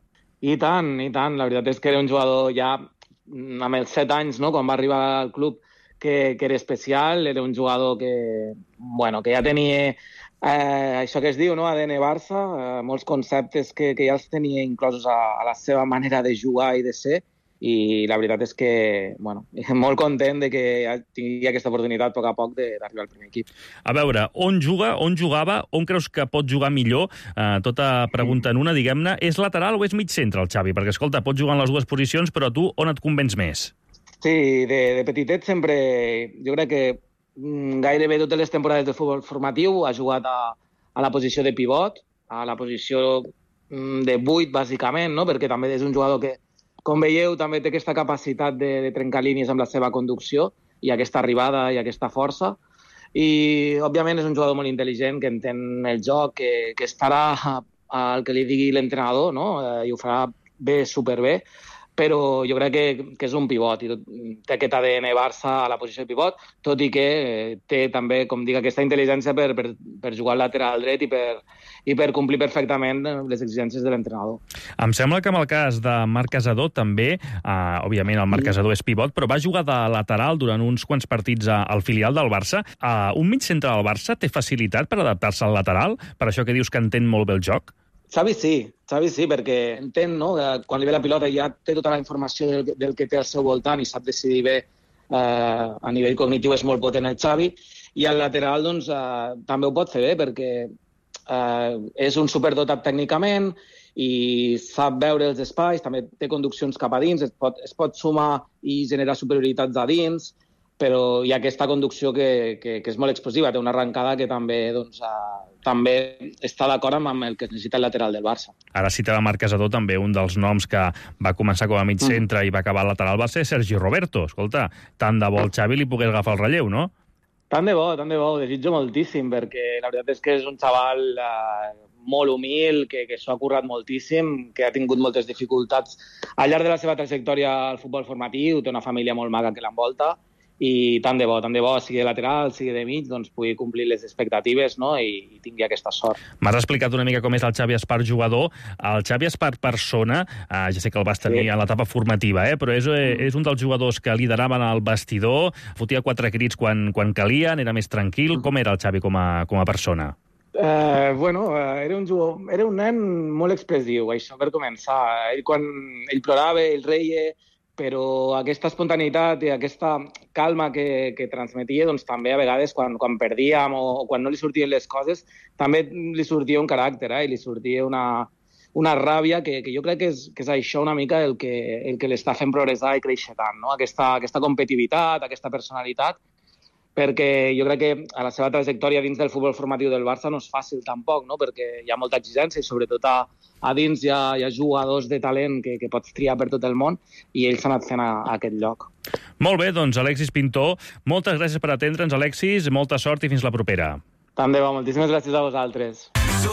I tant, i tant. La veritat és que era un jugador ja amb els set anys, no?, quan va arribar al club, que, que era especial, era un jugador que, bueno, que ja tenia eh, això que es diu, no?, A D N Barça, eh, molts conceptes que, que ja els tenia inclosos a, a la seva manera de jugar i de ser, i la veritat és que, bueno, molt content de que tingui aquesta oportunitat a poc a poc d'arribar al primer equip. A veure, on juga, on jugava, on creus que pot jugar millor? Eh, tota pregunta en una, diguem-ne. És lateral o és mig centre, el Xavi? Perquè, escolta, pot jugar en les dues posicions, però tu on et convenç més? Sí, de, de petitet sempre... Jo crec que gairebé totes les temporades de futbol formatiu ha jugat a, a la posició de pivot, a la posició de vuit, bàsicament, no?, perquè també és un jugador que, com veieu, també té aquesta capacitat de, de trencar línies amb la seva conducció i aquesta arribada i aquesta força. I, òbviament, és un jugador molt intel·ligent, que entén el joc, que, que estarà al que li digui l'entrenador, no? Eh, I ho farà bé, superbé, però jo crec que, que és un pivot i té aquest A D N Barça a la posició de pivot, tot i que eh, té també, com dic, aquesta intel·ligència per, per, per jugar al lateral dret i per, i per complir perfectament les exigències de l'entrenador. Em sembla que en el cas de Marc Casadó també, eh, òbviament el Marc Casadó és pivot, però va jugar de lateral durant uns quants partits al filial del Barça. Eh, un mig centre del Barça té facilitat per adaptar-se al lateral? Per això que dius que entén molt bé el joc? Xavi sí, Xavi sí, perquè entén, no?, que quan li ve la pilota ja té tota la informació del, del que té al seu voltant i sap decidir bé. Eh, a nivell cognitiu és molt potent el Xavi, i al lateral doncs, eh, també ho pot fer bé, perquè eh, és un superdotat tècnicament i sap veure els espais, també té conduccions cap a dins, es pot, es pot sumar i generar superioritats a dins, però hi ha aquesta conducció que, que, que és molt explosiva, té una arrencada que també, doncs, eh, també està d'acord amb el que necessita el lateral del Barça. Ara citava Marc Casadó, també un dels noms que va començar com a mig centre mm. i va acabar al lateral va ser Sergi Roberto. Escolta, tant de bo el Xavi li pogués agafar el relleu, no? Tant de bo, tant de bo, ho desitjo moltíssim, perquè la veritat és que és un xaval eh, molt humil, que, que s'ho ha currat moltíssim, que ha tingut moltes dificultats al llarg de la seva trajectòria al futbol formatiu, té una família molt maca que l'envolta, i tant de bo, tant de bo, sigui de lateral, sigui de mig, doncs pugui complir les expectatives, no?, i, i tingui aquesta sort. M'has explicat una mica com és el Xavi Espart jugador. El Xavi Espart persona, eh, ja sé que el vas tenir sí. en l'etapa formativa, eh, però és, és un dels jugadors que lideraven el vestidor, fotia quatre crits quan, quan calien, era més tranquil. Com era el Xavi com a, com a persona? Uh, bueno, uh, era, un jugador, era un nen molt expressiu, això per començar. Ell, quan ell plorava, ell reia, però aquesta espontaneïtat i aquesta calma que, que transmetia, doncs també a vegades quan, quan perdíem o, o quan no li sortien les coses, també li sortia un caràcter, eh? I li sortia una, una ràbia que, que jo crec que és, que és això una mica el que, el que l'està fent progressar i créixer tant, no? Aquesta, aquesta competitivitat, aquesta personalitat, perquè jo crec que a la seva trajectòria dins del futbol formatiu del Barça no és fàcil tampoc, no? Perquè hi ha molta exigència i sobretot a, a dins hi ha, hi ha jugadors de talent que, que pots triar per tot el món i ell s'ha anat fent a, a aquest lloc. Molt bé, doncs Alexis Pintó, moltes gràcies per atendre'ns, Alexis, molta sort i fins la propera. Tant de bo, moltíssimes gràcies a vosaltres.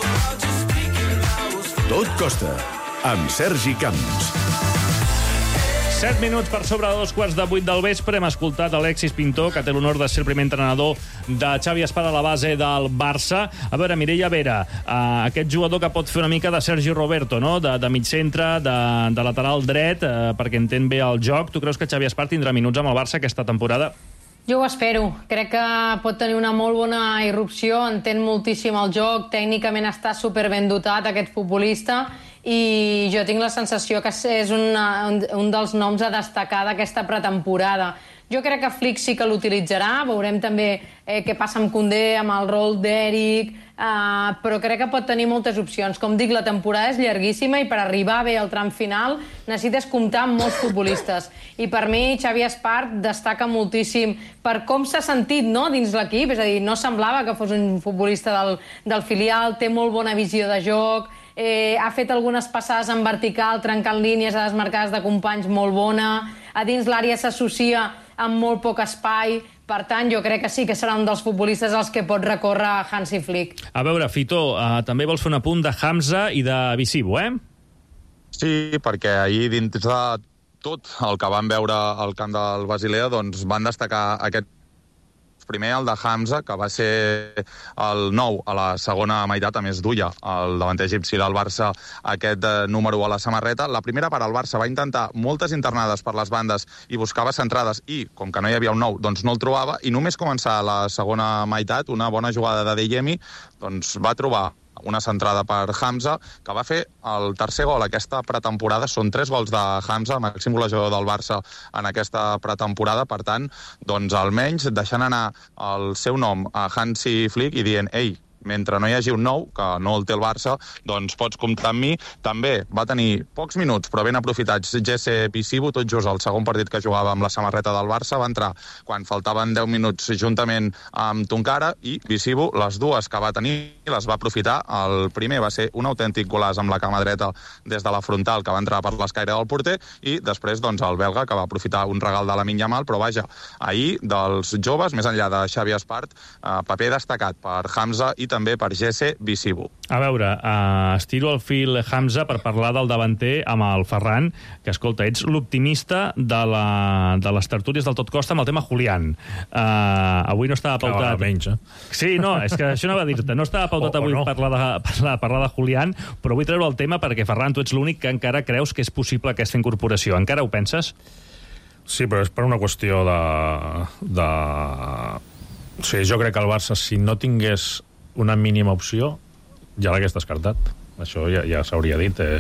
Tot Costa, amb Sergi Camps. Set minuts per sobre de dos quarts de vuit del vespre. Hem escoltat Alexis Pintó, que té l'honor de ser el primer entrenador de Xavi Espart a la base del Barça. A veure, Mireia Vera, uh, aquest jugador que pot fer una mica de Sergi Roberto, no? de, de mig centre, de, de lateral dret, uh, perquè entén bé el joc. Tu creus que Xavi Espart tindrà minuts amb el Barça aquesta temporada? Jo ho espero. Crec que pot tenir una molt bona irrupció, entén moltíssim el joc, tècnicament està superben dotat aquest futbolista, i jo tinc la sensació que és una, un, un dels noms a destacar d'aquesta pretemporada. Jo crec que Flick sí que l'utilitzarà, veurem també eh, què passa amb Koundé, amb el rol d'Eric, eh, però crec que pot tenir moltes opcions. Com dic, la temporada és llarguíssima i per arribar bé al tram final necessites comptar amb molts futbolistes. I per mi Xavi Espart destaca moltíssim per com s'ha sentit, no?, dins l'equip, és a dir, no semblava que fos un futbolista del, del filial, té molt bona visió de joc, Eh, ha fet algunes passades en vertical, trencant línies a desmarcades de companys molt bona, a dins l'àrea s'associa amb molt poc espai, per tant jo crec que sí que serà un dels futbolistes als que pot recórrer Hansi Flick. A veure, Fito, eh, també vols fer un apunt de Hamza i de Visibo, eh? Sí, perquè ahir dins de tot el que van veure al camp del Basilea, doncs van destacar aquest primer, el de Hamza, que va ser el nou a la segona meitat, a més duia el davanter egipci del Barça aquest eh, número a la samarreta. La primera part, el Barça va intentar moltes internades per les bandes i buscava centrades i, com que no hi havia un nou, doncs no el trobava, i només començar la segona meitat, una bona jugada de Deyemi, doncs va trobar una centrada per Hamza, que va fer el tercer gol aquesta pretemporada. Són tres gols de Hamza, el màxim golejador del Barça en aquesta pretemporada. Per tant, doncs almenys deixant anar el seu nom a Hansi Flick i dient, ei, mentre no hi hagi un nou, que no el té el Barça, doncs pots comptar amb mi. També va tenir pocs minuts, però ben aprofitats, Jesse Visibu, tot just el segon partit que jugava amb la samarreta del Barça, va entrar quan faltaven deu minuts juntament amb Tonkara, i Visibu, les dues que va tenir, les va aprofitar. El primer va ser un autèntic golaç amb la cama dreta des de la frontal, que va entrar per l'escaire del porter, i després doncs, el belga, que va aprofitar un regal de Lamine Yamal. Però vaja, ahir dels joves, més enllà de Xavi Espart, eh, paper destacat per Hamza i també per Jesse Visibu. A veure, uh, estiro el fil Hamza per parlar del davanter amb el Ferran, que, escolta, ets l'optimista de, la, de les tertúlies del Tot Costa amb el tema Julián. Uh, avui no estava pautat... Cada menys, eh? Sí, no, és que això no va dir-te. No estava pautat o, avui o no. parlar, de, parlar, parlar de Julián, però vull treure el tema perquè, Ferran, tu ets l'únic que encara creus que és possible aquesta incorporació. Encara ho penses? Sí, però és per una qüestió de... de... O sigui, jo crec que el Barça, si no tingués una mínima opció, ja l'hagués descartat. Això ja, ja s'hauria dit. Eh,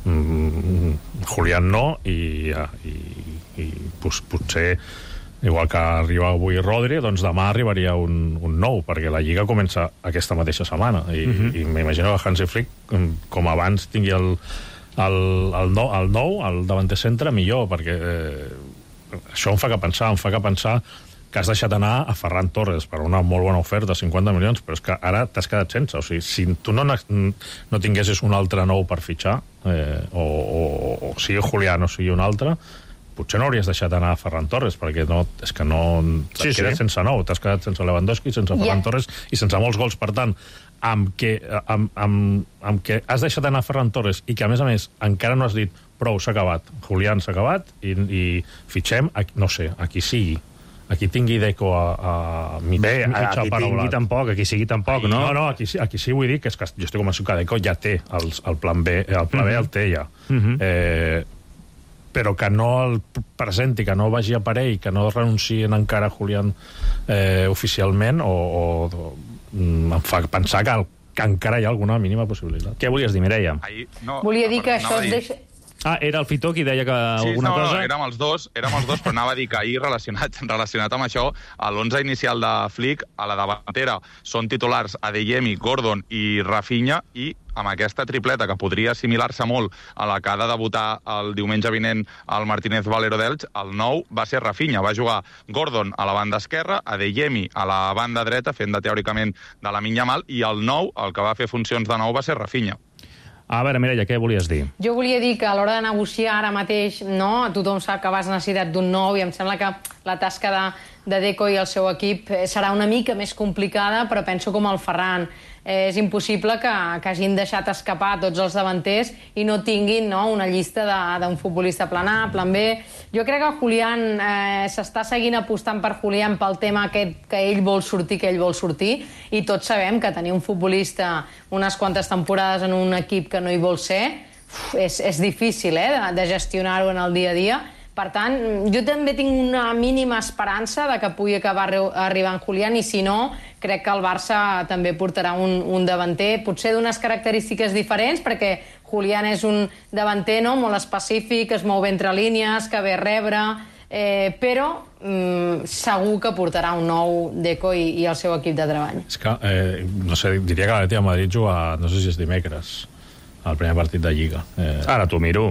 mm, Julián no, i, i, i pues, potser, igual que arriba avui Rodri, doncs demà arribaria un, un nou, perquè la Lliga comença aquesta mateixa setmana. I, uh-huh. i m'imagino que Hansi Flick, com abans tingui el, el, el, nou, el nou, el davanter centre, millor, perquè eh, això em fa que pensar, em fa que pensar que has deixat anar a Ferran Torres per una molt bona oferta, cinquanta milions, però és que ara t'has quedat sense. O sigui, si tu no, no tinguessis un altre nou per fitxar, eh, o, o, o sigui Julián o sigui un altre, potser no hauries deixat anar a Ferran Torres, perquè no, és que no t'has sí, quedat sí. sense nou, t'has quedat sense Lewandowski, sense Ferran yeah. Torres i sense molts gols. Per tant, amb que, amb, amb, amb que has deixat anar a Ferran Torres i que, a més a més, encara no has dit prou, s'ha acabat, Julián s'ha acabat, i, i fitxem, a, no sé, a qui sigui. Aquí tingui Deco a, a mig, Bé, mig aquí tingui tampoc, aquí sigui tampoc, no? No, no, aquí, aquí sí vull dir que, és que jo estic convençut que Deco ja té el, el plan B, el pla B el té ja. Uh-huh. Eh, però que no el presenti, que no vagi a per ell, que no renuncien encara a Julián eh, oficialment, o, o, o em fa pensar que, el, que encara hi ha alguna mínima possibilitat. Què volies dir, Mireia? Ahir, no, Volia dir no, que no, això no, et deixa... Ah, era el Fitó qui deia que sí, alguna no, cosa... no, érem els dos, érem els dos, però anava a dir que ahir, relacionat, relacionat amb això, a l'onze inicial de Flick, a la davantera, són titulars Adeyemi, Gordon i Rafinha, i amb aquesta tripleta, que podria assimilar-se molt a la que ha de debutar el diumenge vinent al Martínez Valero d'Elx, el nou va ser Rafinha. Va jugar Gordon a la banda esquerra, Adeyemi a la banda dreta, fent de teòricament de Lamine Yamal, i el nou, el que va fer funcions de nou, va ser Rafinha. A veure, Mireia, què volies dir? Jo volia dir que a l'hora de negociar ara mateix, no, tothom sap que vas necessitat d'un nou, i em sembla que la tasca de, de Deco i el seu equip serà una mica més complicada, però penso com el Ferran. Eh, és impossible que, que hagin deixat escapar tots els davanters i no tinguin, no, una llista d'un futbolista plan A, plan B. Jo crec que Julián eh, s'està seguint apostant per Julián pel tema aquest que ell vol sortir, que ell vol sortir, i tots sabem que tenir un futbolista unes quantes temporades en un equip que no hi vol ser uf, és, és difícil eh, de, de gestionar-ho en el dia a dia. Per tant, jo també tinc una mínima esperança de que pugui acabar arribant Julián, i si no, crec que el Barça també portarà un, un davanter, potser d'unes característiques diferents, perquè Julián és un davanter, no?, molt específic, es mou entre línies, que ve a rebre, eh, però mm, segur que portarà un nou Deco i, i el seu equip de treball. És que, eh, no sé, diria que l'Atlètic de Madrid juga, no sé si és dimecres, el primer partit de Lliga. Eh, Ara t'ho miro.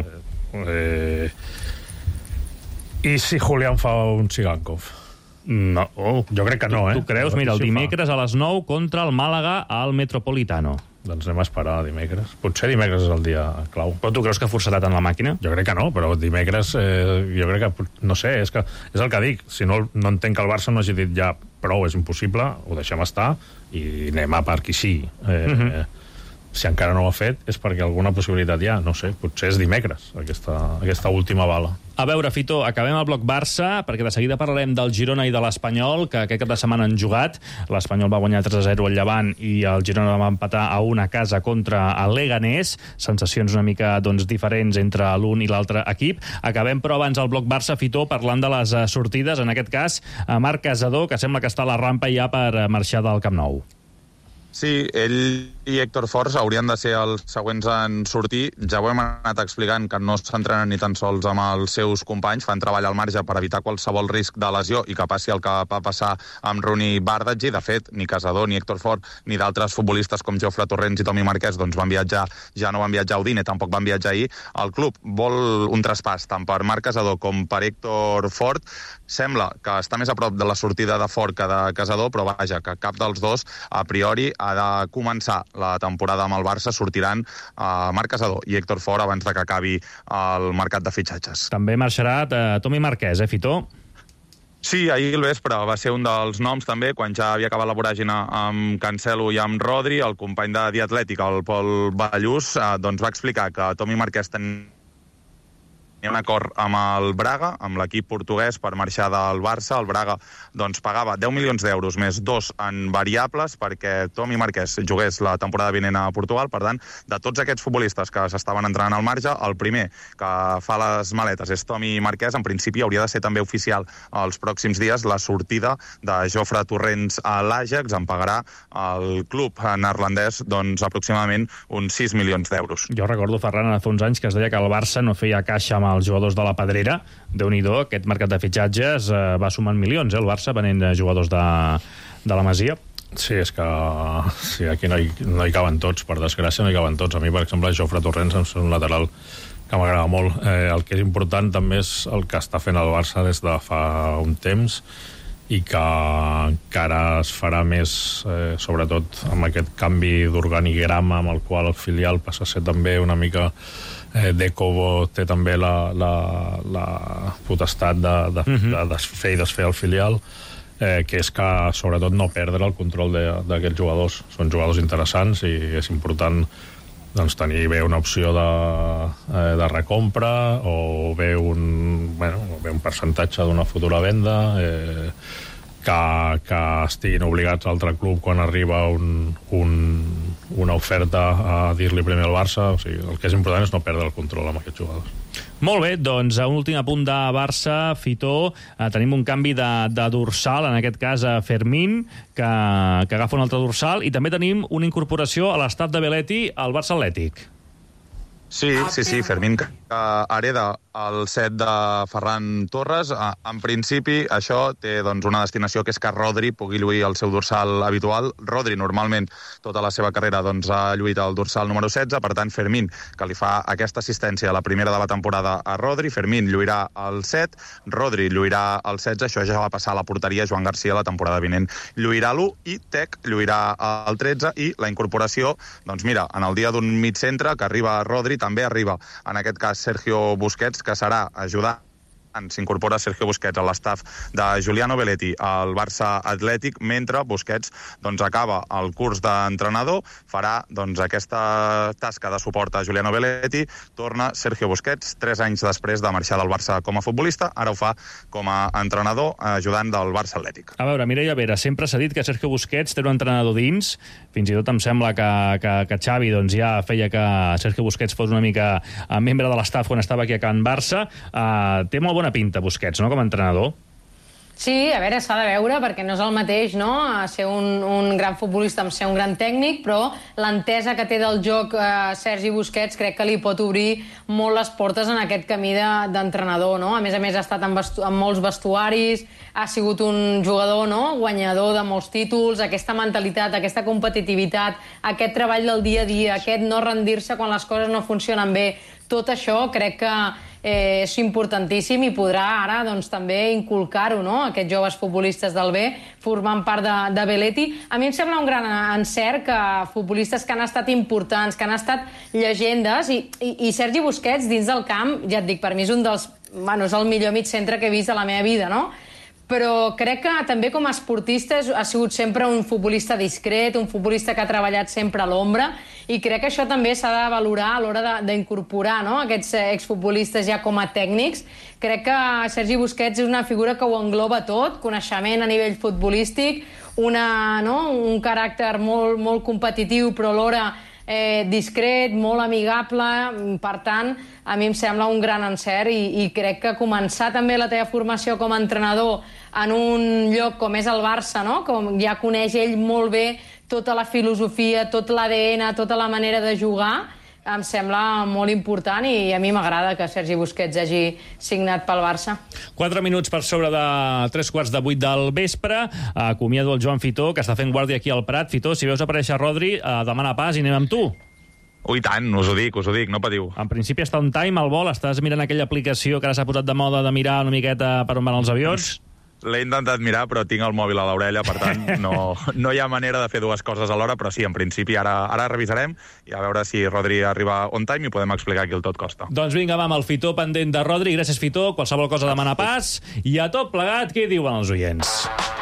Eh, I si Julián fa un Sigankov? No, oh, jo crec que no, eh? Tu creus? Mira, el dimecres a les nou contra el Màlaga al Metropolitano. Doncs anem a esperar dimecres. Potser dimecres és el dia clau. Però tu creus que forçarà tant la màquina? Jo crec que no, però dimecres eh, jo crec que, no sé, és que és el que dic. Si no, no entenc que el Barça no hagi dit ja prou, és impossible, ho deixem estar i anem a per qui sí. Eh, uh-huh. eh, si encara no ho ha fet és perquè alguna possibilitat hi ha, no sé, potser és dimecres aquesta, aquesta última bala. A veure, Fito, acabem el bloc Barça, perquè de seguida parlarem del Girona i de l'Espanyol, que aquest cap de setmana han jugat. L'Espanyol va guanyar tres a zero al Llevant i el Girona va empatar a una casa contra el Leganés. Sensacions una mica doncs, diferents entre l'un i l'altre equip. Acabem, però, abans el bloc Barça, Fito, parlant de les sortides. En aquest cas, Marc Casador, que sembla que està a la rampa ja per marxar del Camp Nou. Sí, ell i Héctor Fort haurien de ser els següents en sortir. Ja ho hem anat explicant, que no s'entrenen ni tan sols amb els seus companys, fan treball al marge per evitar qualsevol risc de lesió i que passi el que va passar amb Rooney Bardghji. De fet, ni Casador, ni Héctor Fort, ni d'altres futbolistes com Jofre Torrents i Tomi Marquès doncs van viatjar, ja no van viatjar a Udine, tampoc van viatjar ahir. El club vol un traspàs tant per Marc Casador com per Héctor Fort. Sembla que està més a prop de la sortida de Fort que de Casador, però vaja, que cap dels dos, a priori, ha de començar la temporada amb el Barça, sortiran uh, Marc Casador i Héctor Fort abans de que acabi el mercat de fitxatges. També marxarà uh, Tomi Marquès, eh, Fitó? Sí, ahir al vespre va ser un dels noms també, quan ja havia acabat la voràgina amb Cancelo i amb Rodri, el company de The Athletic, el Pol Ballús, uh, doncs va explicar que Tomi Marquès tenia Hi ha un acord amb el Braga, amb l'equip portuguès, per marxar del Barça. El Braga doncs, pagava deu milions d'euros més dos en variables perquè Tomi Marquès jugués la temporada vinent a Portugal. Per tant, de tots aquests futbolistes que s'estaven entrenant al marge, el primer que fa les maletes és Tomi Marquès. En principi hauria de ser també oficial els pròxims dies la sortida de Jofre Torrents a l'Ajax. En pagarà el club neerlandès doncs, aproximadament uns sis milions d'euros. Jo recordo, Ferran, fa uns anys que es deia que el Barça no feia caixa amb els jugadors de la Pedrera. Déu-n'hi-do, aquest mercat de fitxatges eh, va sumant milions, eh, el Barça, venent jugadors de, de la Masia. Sí, és que sí, aquí no hi, no hi caben tots, per desgràcia no hi caben tots. A mi, per exemple, Jofre Torrents és un lateral que m'agrada molt. Eh, el que és important també és el que està fent el Barça des de fa un temps i que encara es farà més, eh, sobretot amb aquest canvi d'organigrama amb el qual el filial passa a ser també una mica... Eh, Deco té també la, la, la potestat de, de, uh-huh. de desfer i desfer el filial, eh, que és que sobretot no perdre el control d'aquests jugadors. Són jugadors interessants i és important doncs, tenir bé una opció de, eh, de recompra o bé un, bueno, bé un percentatge d'una futura venda, eh, que, que estiguin obligats a altre club quan arriba un, un, una oferta a dir-li primer al Barça. O sigui, el que és important és no perdre el control amb aquests jugadors. Molt bé, doncs a un últim apunt de Barça, Fitó, eh, tenim un canvi de, de dorsal, en aquest cas a Fermín, que, que agafa un altre dorsal, i també tenim una incorporació a l'estaf de Belletti al Barça Atlètic. Sí, sí, sí, Fermín que hereda el set de Ferran Torres. En principi, això té doncs, una destinació que és que Rodri pugui lluir el seu dorsal habitual. Rodri, normalment, tota la seva carrera doncs, ha lluit el dorsal número setze, per tant, Fermín, que li fa aquesta assistència a la primera de la temporada a Rodri, Fermín lluirà el set, Rodri lluirà el setze, això ja va passar a la porteria Joan Garcia la temporada vinent. Lluirà l'u i Tec lluirà el tretze, i la incorporació, doncs mira, en el dia d'un mig centre que arriba Rodri, també arriba, en aquest cas, Sergio Busquets, que serà ajudant. S'incorpora Sergio Busquets a l'estaf de Giuliano Belletti al Barça Atlètic, mentre Busquets doncs, acaba el curs d'entrenador, farà doncs, aquesta tasca de suport a Giuliano Belletti, torna Sergio Busquets, tres anys després de marxar del Barça com a futbolista, ara ho fa com a entrenador ajudant del Barça Atlètic. A veure, Mireia Vera, sempre s'ha dit que Sergio Busquets té un entrenador dins, fins i tot em sembla que, que, que Xavi doncs, ja feia que Sergio Busquets fos una mica membre de l'estaf quan estava aquí a Can Barça. Uh, té molt bona pinta Busquets, no?, com a entrenador. Sí, a veure, s'ha de veure, perquè no és el mateix, no?, ser un, un gran futbolista amb ser un gran tècnic, però l'entesa que té del joc eh, Sergi Busquets crec que li pot obrir molt les portes en aquest camí d'entrenador, no? A més a més ha estat en, vestu en molts vestuaris, ha sigut un jugador, no?, guanyador de molts títols, aquesta mentalitat, aquesta competitivitat, aquest treball del dia a dia, aquest no rendir-se quan les coses no funcionen bé, tot això crec que eh, és importantíssim i podrà ara doncs, també inculcar-ho, no?, aquests joves futbolistes del B formant part de, de Belletti. A mi em sembla un gran encert que futbolistes que han estat importants, que han estat llegendes, i, i, i Sergi Busquets dins del camp, ja et dic, per mi és un dels, bueno, és el millor mig centre que he vist a la meva vida, no?, però crec que també com a esportista ha sigut sempre un futbolista discret, un futbolista que ha treballat sempre a l'ombra, i crec que això també s'ha de valorar a l'hora d'incorporar, no?, aquests exfutbolistes ja com a tècnics. Crec que Sergi Busquets és una figura que ho engloba tot, coneixement a nivell futbolístic, una, no?, un caràcter molt, molt competitiu, però alhora eh, discret, molt amigable. Per tant, a mi em sembla un gran encert, i, i crec que començar també la teva formació com a entrenador en un lloc com és el Barça, no?, com ja coneix ell molt bé tota la filosofia, tot l'A D N, tota la manera de jugar, em sembla molt important i a mi m'agrada que Sergi Busquets hagi signat pel Barça. Quatre minuts per sobre de tres quarts de vuit del vespre. Acomiado el Joan Fitó, que està fent guàrdia aquí al Prat. Fitó, si veus aparèixer Rodri, demana pas i anem amb tu. Ui, tant, us ho dic, us ho dic, no patiu. En principi està on time, al vol. Estàs mirant aquella aplicació que ara s'ha posat de moda de mirar una miqueta per on van els avions? L'he intentat mirar, però tinc el mòbil a l'orella, per tant, no, no hi ha manera de fer dues coses alhora, però sí, en principi, ara, ara revisarem i a veure si Rodri arriba on time i podem explicar aquí el tot costa. Doncs vinga, va, amb el Fitó pendent de Rodri. Gràcies, Fitó. Qualsevol cosa demana pas. I a tot plegat, què diuen els oients?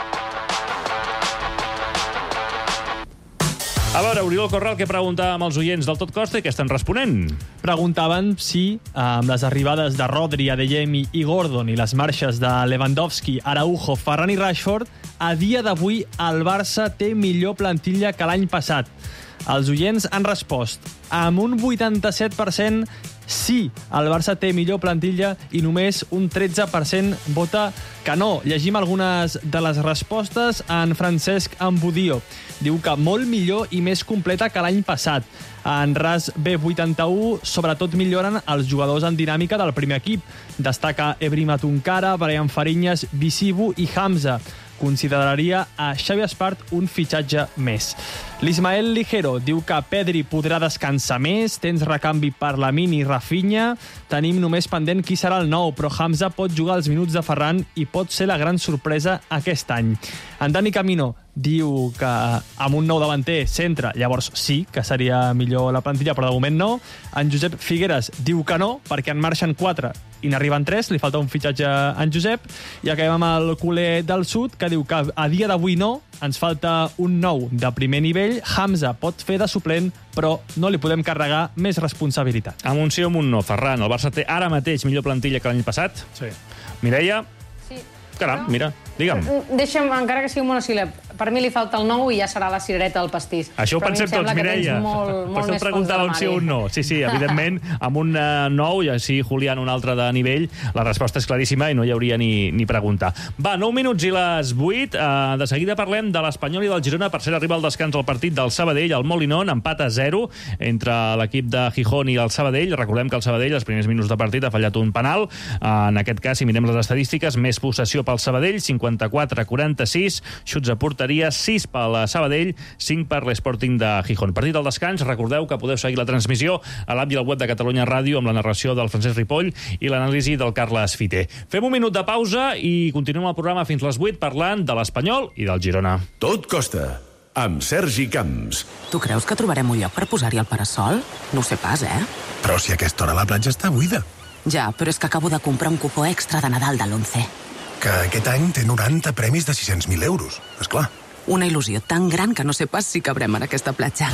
A veure, Oriol Corral, què preguntàvem als oients del Tot Costa i què estan responent? Preguntaven si, amb les arribades de Rodri, Adeyemi i Gordon i les marxes de Lewandowski, Araujo, Ferran i Rashford, a dia d'avui el Barça té millor plantilla que l'any passat. Els oients han respost amb un vuitanta-set per cent sí, el Barça té millor plantilla i només un tretze per cent vota que no. Llegim algunes de les respostes. En Francesc Ambudio diu que molt millor i més completa que l'any passat. En Ras B vuitanta-u, sobretot milloren els jugadors en dinàmica del primer equip. Destaca Ebrima Tunkara, Brian Fariñas, Bisibu i Hamza. Consideraria a Xavi Espart un fitxatge més. L'Ismael Ligero diu que Pedri podrà descansar més, tens recanvi per Lamine i Rafinha, tenim només pendent qui serà el nou, però Hamza pot jugar els minuts de Ferran i pot ser la gran sorpresa aquest any. En Dani Camino diu que amb un nou davanter centre, llavors sí que seria millor la plantilla, però de moment no. En Josep Figueres diu que no, perquè en marxen quatre i n'arriben tres, li falta un fitxatge a en Josep. I acabem amb el culer del sud, que diu que a dia d'avui no, ens falta un nou de primer nivell. Hamza pot fer de suplent, però no li podem carregar més responsabilitat. Amb un sí o amb un no, Ferran. El Barça té ara mateix millor plantilla que l'any passat? Sí. Mireia? Sí. Caram, mira, digue'm. Deixa'm, encara que sigui un monosíl·lab, per mi li falta el nou i ja serà la cirereta del pastís. Això ho pensem tots, Mireia. Per això preguntava un sí o un no. Sí, sí, evidentment, amb un uh, nou, i així Julián un altre de nivell, la resposta és claríssima i no hi hauria ni, ni preguntar. Va, nou minuts i les vuit. Uh, de seguida parlem de l'Espanyol i del Girona. Per cert, arriba el descans al partit del Sabadell, al Molinón, empat a zero entre l'equip de Gijón i el Sabadell. Recordem que el Sabadell, els primers minuts de partit, ha fallat un penal. Uh, en aquest cas, si mirem les estadístiques, més possessió pel Sabadell, cinquanta-quatre a quaranta-sis, xuts a porteria, sis pel Sabadell, cinc per l'Sporting de Gijón. Partit al descans, recordeu que podeu seguir la transmissió a l'app i al web de Catalunya Ràdio amb la narració del Francesc Ripoll i l'anàlisi del Carles Fiter. Fem un minut de pausa i continuem el programa fins les vuit parlant de l'Espanyol i del Girona. Tot costa, amb Sergi Camps. Tu creus que trobarem un lloc per posar-hi el parasol? No ho sé pas, eh? Però si a aquesta hora la platja està buida. Ja, però és que acabo de comprar un cupó extra de Nadal de l'Once. Que aquest any té noranta premis de sis-cents mil euros, esclar. Una il·lusió tan gran que no sé pas si cabrem en aquesta platja.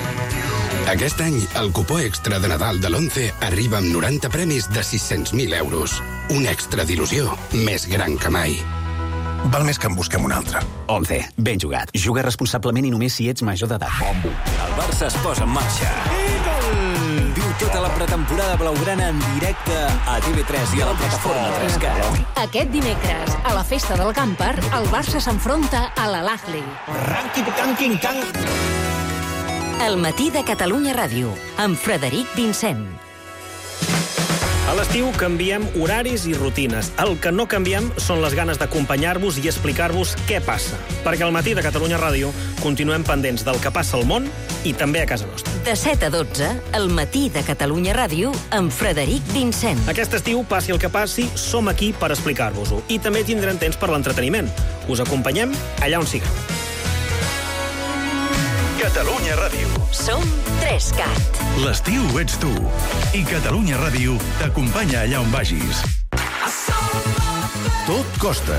Aquest any, el cupó extra de Nadal de l'Once arriba amb noranta premis de sis-cents mil euros. Un extra d'il·lusió més gran que mai. Val més que en busquem un altre. Once, ben jugat. Juga responsablement i només si ets major d'edat. Bombo. El Barça es posa en marxa. Viu tota la pretemporada blaugrana en directe a T V tres i a la plataforma tres K. Aquest dimecres, a la festa del Camper, el Barça s'enfronta a l'Al-Ahly. El matí de Catalunya Ràdio, amb Frederic Vincent. A l'estiu canviem horaris i rutines. El que no canviem són les ganes d'acompanyar-vos i explicar-vos què passa. Perquè al matí de Catalunya Ràdio continuem pendents del que passa al món i també a casa nostra. De set a dotze, el matí de Catalunya Ràdio amb Frederic Vincent. Aquest estiu, passi el que passi, som aquí per explicar-vos-ho. I també tindrem temps per l'entreteniment. Us acompanyem allà on sigueu. Catalunya Ràdio. Som tres cat. L'estiu ets tu. I Catalunya Ràdio t'acompanya allà on vagis. Tot costa.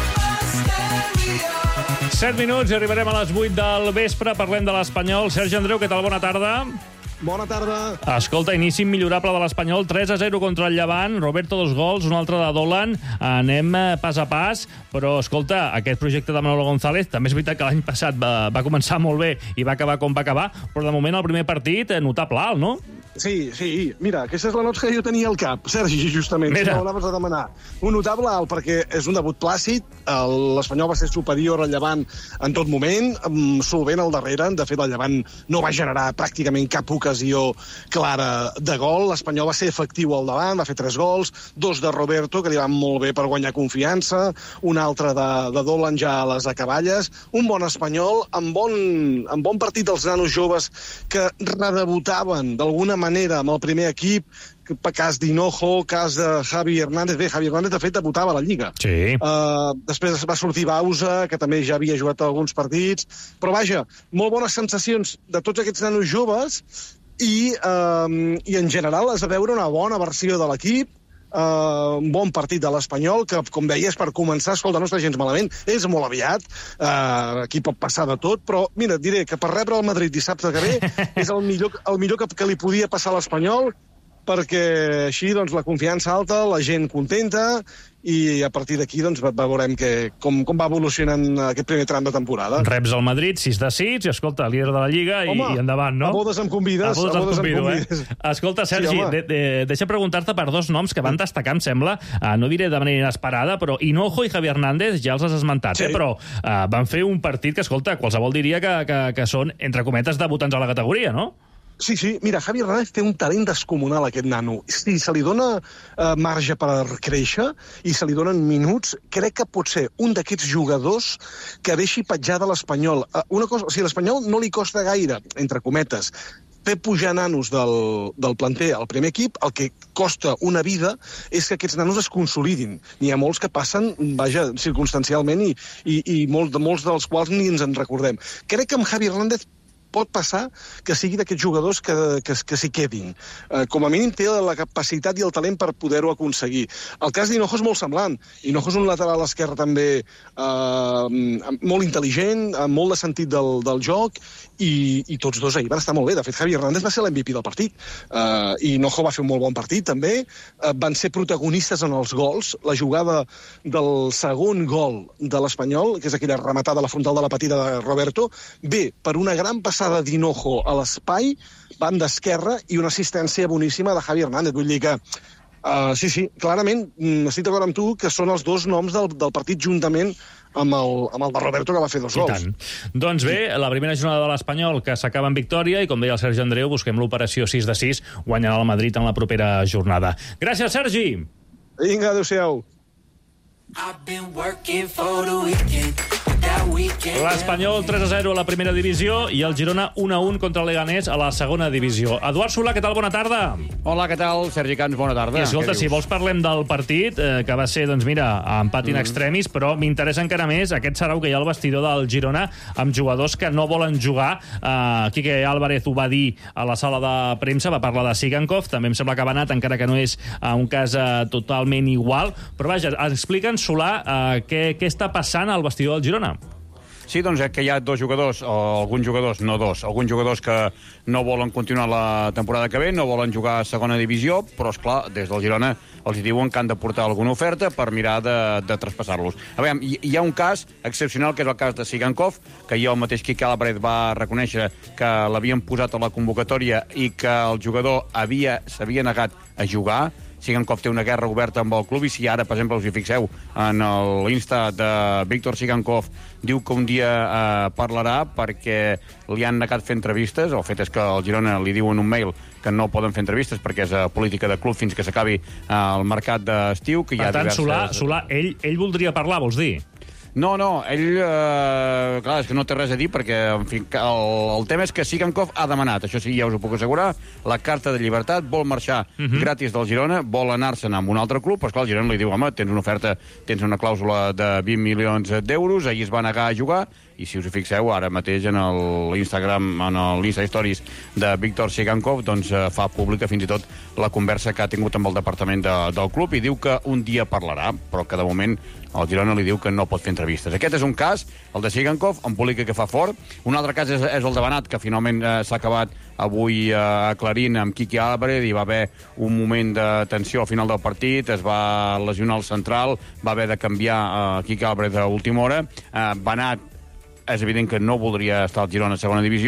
set minuts i arribarem a les vuit del vespre. Parlem de l'Espanyol. Sergi Andreu, què tal? Bona tarda. Bona tarda. Escolta, inici millorable de l'Espanyol, tres a zero contra el Llevant, Roberto dos gols, un altre de Dolan, anem pas a pas, però escolta, aquest projecte de Manolo González, també és veritat que l'any passat va, va començar molt bé i va acabar com va acabar, però de moment el primer partit notable alt, no? Sí, sí. Mira, aquesta és la nota que jo tenia al cap, Sergi, justament. Mira. Si no l'anaves a demanar. Un notable alt, perquè és un debut plàcid. L'Espanyol va ser superior al Llevant en tot moment, solvent al darrere. De fet, el Llevant no va generar pràcticament cap ocasió clara de gol. L'Espanyol va ser efectiu al davant, va fer tres gols, dos de Roberto, que li van molt bé per guanyar confiança, un altre de, de Dolan ja a les acaballes. Un bon Espanyol, amb bon, amb bon partit dels nanos joves que redebutaven d'alguna manera amb el primer equip, cas d'Hinojo, cas de Javi Hernández. Bé, Javi Hernández, de fet, debutava a la Lliga. Sí. Uh, després va sortir Bausa, que també ja havia jugat alguns partits. Però, vaja, molt bones sensacions de tots aquests nanos joves i, uh, i en general, has de veure una bona versió de l'equip. Uh, un bon partit de l'Espanyol, que, com deies, per començar, escolta, no està gens malament, és molt aviat, uh, aquí pot passar de tot, però, mira, et diré que per rebre el Madrid dissabte que ve és el millor, el millor que, que li podia passar a l'Espanyol, perquè així, doncs, la confiança alta, la gent contenta, i a partir d'aquí doncs, veurem que, com, com va evolucionant aquest primer tram de temporada. Reps al Madrid, sis de sis, i escolta, líder de la Lliga, i, Home, i endavant, no? a bodes em convides. A bodes, a bodes em convido, em convides. Eh? Escolta, Sergi, Sí, de, de, deixa preguntar-te per dos noms que van destacar, em sembla, uh, no diré de manera inesperada, però Hinojo i Javi Hernández ja els has esmentat, Sí. eh? Però uh, van fer un partit que, escolta, qualsevol diria que, que, que són, entre cometes, debutants a la categoria, no? Sí, sí. Mira, Javi Hernández té un talent descomunal, aquest nano. Si se li dona eh, marge per créixer i se li donen minuts, crec que pot ser un d'aquests jugadors que deixi petjada l'Espanyol. Eh, una cosa, o sigui, l'Espanyol no li costa gaire, entre cometes, fer pujar nanos del, del planter al primer equip. El que costa una vida és que aquests nanos es consolidin. N'hi ha molts que passen, vaja, circumstancialment, i, i, i molts, molts dels quals ni ens en recordem. Crec que amb Javi Hernández pot passar que sigui d'aquests jugadors que, que, que s'hi quedin. Eh, com a mínim té la capacitat i el talent per poder-ho aconseguir. El cas d'Hinojo és molt semblant. Hinojo és un lateral esquerre també eh, molt intel·ligent, amb molt de sentit del, del joc, i, i tots dos ahir van estar molt bé. De fet, Javi Hernández va ser l'M V P del partit. Eh, i Hinojo va fer un molt bon partit, també. Eh, van ser protagonistes en els gols. La jugada del segon gol de l'Espanyol, que és aquella rematada a la frontal de la petita de Roberto, ve per una gran passada d'Hinojo a l'espai, banda esquerra, i una assistència boníssima de Javi Hernández. Vull dir que, uh, sí, sí, clarament, estic d'acord amb tu, que són els dos noms del, del partit juntament amb el, amb el de Roberto, que va fer dos I gols. tant. Doncs bé, la primera jornada de l'Espanyol, que s'acaba en victòria, i com deia el Sergi Andreu, busquem l'operació sis de sis, guanyarà el Madrid en la propera jornada. Gràcies, Sergi! Vinga, adéu-siau. L'Espanyol tres a zero a la primera divisió i el Girona un a un contra el Leganés a la segona divisió. Eduard Solà, què tal? Bona tarda. Hola, què tal? Sergi Camps, bona tarda. I escolta, si vols parlem del partit, eh, que va ser, doncs mira, empat in extremis, però m'interessa encara més aquest sarau que hi ha al vestidor del Girona amb jugadors que no volen jugar. Eh, Quique Álvarez ho va dir a la sala de premsa, va parlar de Sigankov, també em sembla que ha anat, encara que no és eh, un cas eh, totalment igual. Però vaja, explica'ns, Solà, eh, què, què està passant al vestidor del Girona. Sí, doncs que hi ha dos jugadors, o alguns jugadors, no dos, alguns jugadors que no volen continuar la temporada que ve, no volen jugar a segona divisió, però, esclar, des del Girona els diuen que han de portar alguna oferta per mirar de, de traspassar-los. A veure, hi, hi ha un cas excepcional, que és el cas de Sigankov, que ja el mateix Quique Álvarez va reconèixer que l'havien posat a la convocatòria i que el jugador havia s'havia negat a jugar. Sigankov té una guerra oberta amb el club, i si ara, per exemple, us hi fixeu en l'Insta de Víctor Sigankov, diu que un dia eh, parlarà perquè li han negat fer entrevistes. El fet és que al Girona li diuen un mail que no poden fer entrevistes perquè és a política de club fins que s'acabi eh, el mercat d'estiu. Que hi ha per tant, diverses... Solà, Solà ell, ell voldria parlar, vols dir? No, no, ell, eh, clar, és que no té res a dir, perquè, en fi, el, el tema és que Sigankov ha demanat, això sí, ja us ho puc assegurar, la carta de llibertat, vol marxar uh -huh. gratis del Girona, vol anar-se'n amb un altre club, però, clar, el Girona li diu, home, tens una oferta, tens una clàusula de vint milions d'euros, ahir es va negar a jugar, i si us hi fixeu, ara mateix en l'Instagram, en l'Insta Stories de Víctor Sigankov, doncs eh, fa pública fins i tot la conversa que ha tingut amb el departament de, del club, i diu que un dia parlarà, però que de moment el Girona li diu que no pot fer entrevistes. Aquest és un cas, el de Sigankov, embolica que fa fort. Un altre cas és, és el de Benat, que finalment eh, s'ha acabat avui eh, aclarint amb Quique Álvarez. Hi va haver un moment de tensió al final del partit, es va lesionar el central, va haver de canviar eh, Quique Álvarez a última hora. Eh, Benat és evident que no voldria estar al Girona a segona divisió,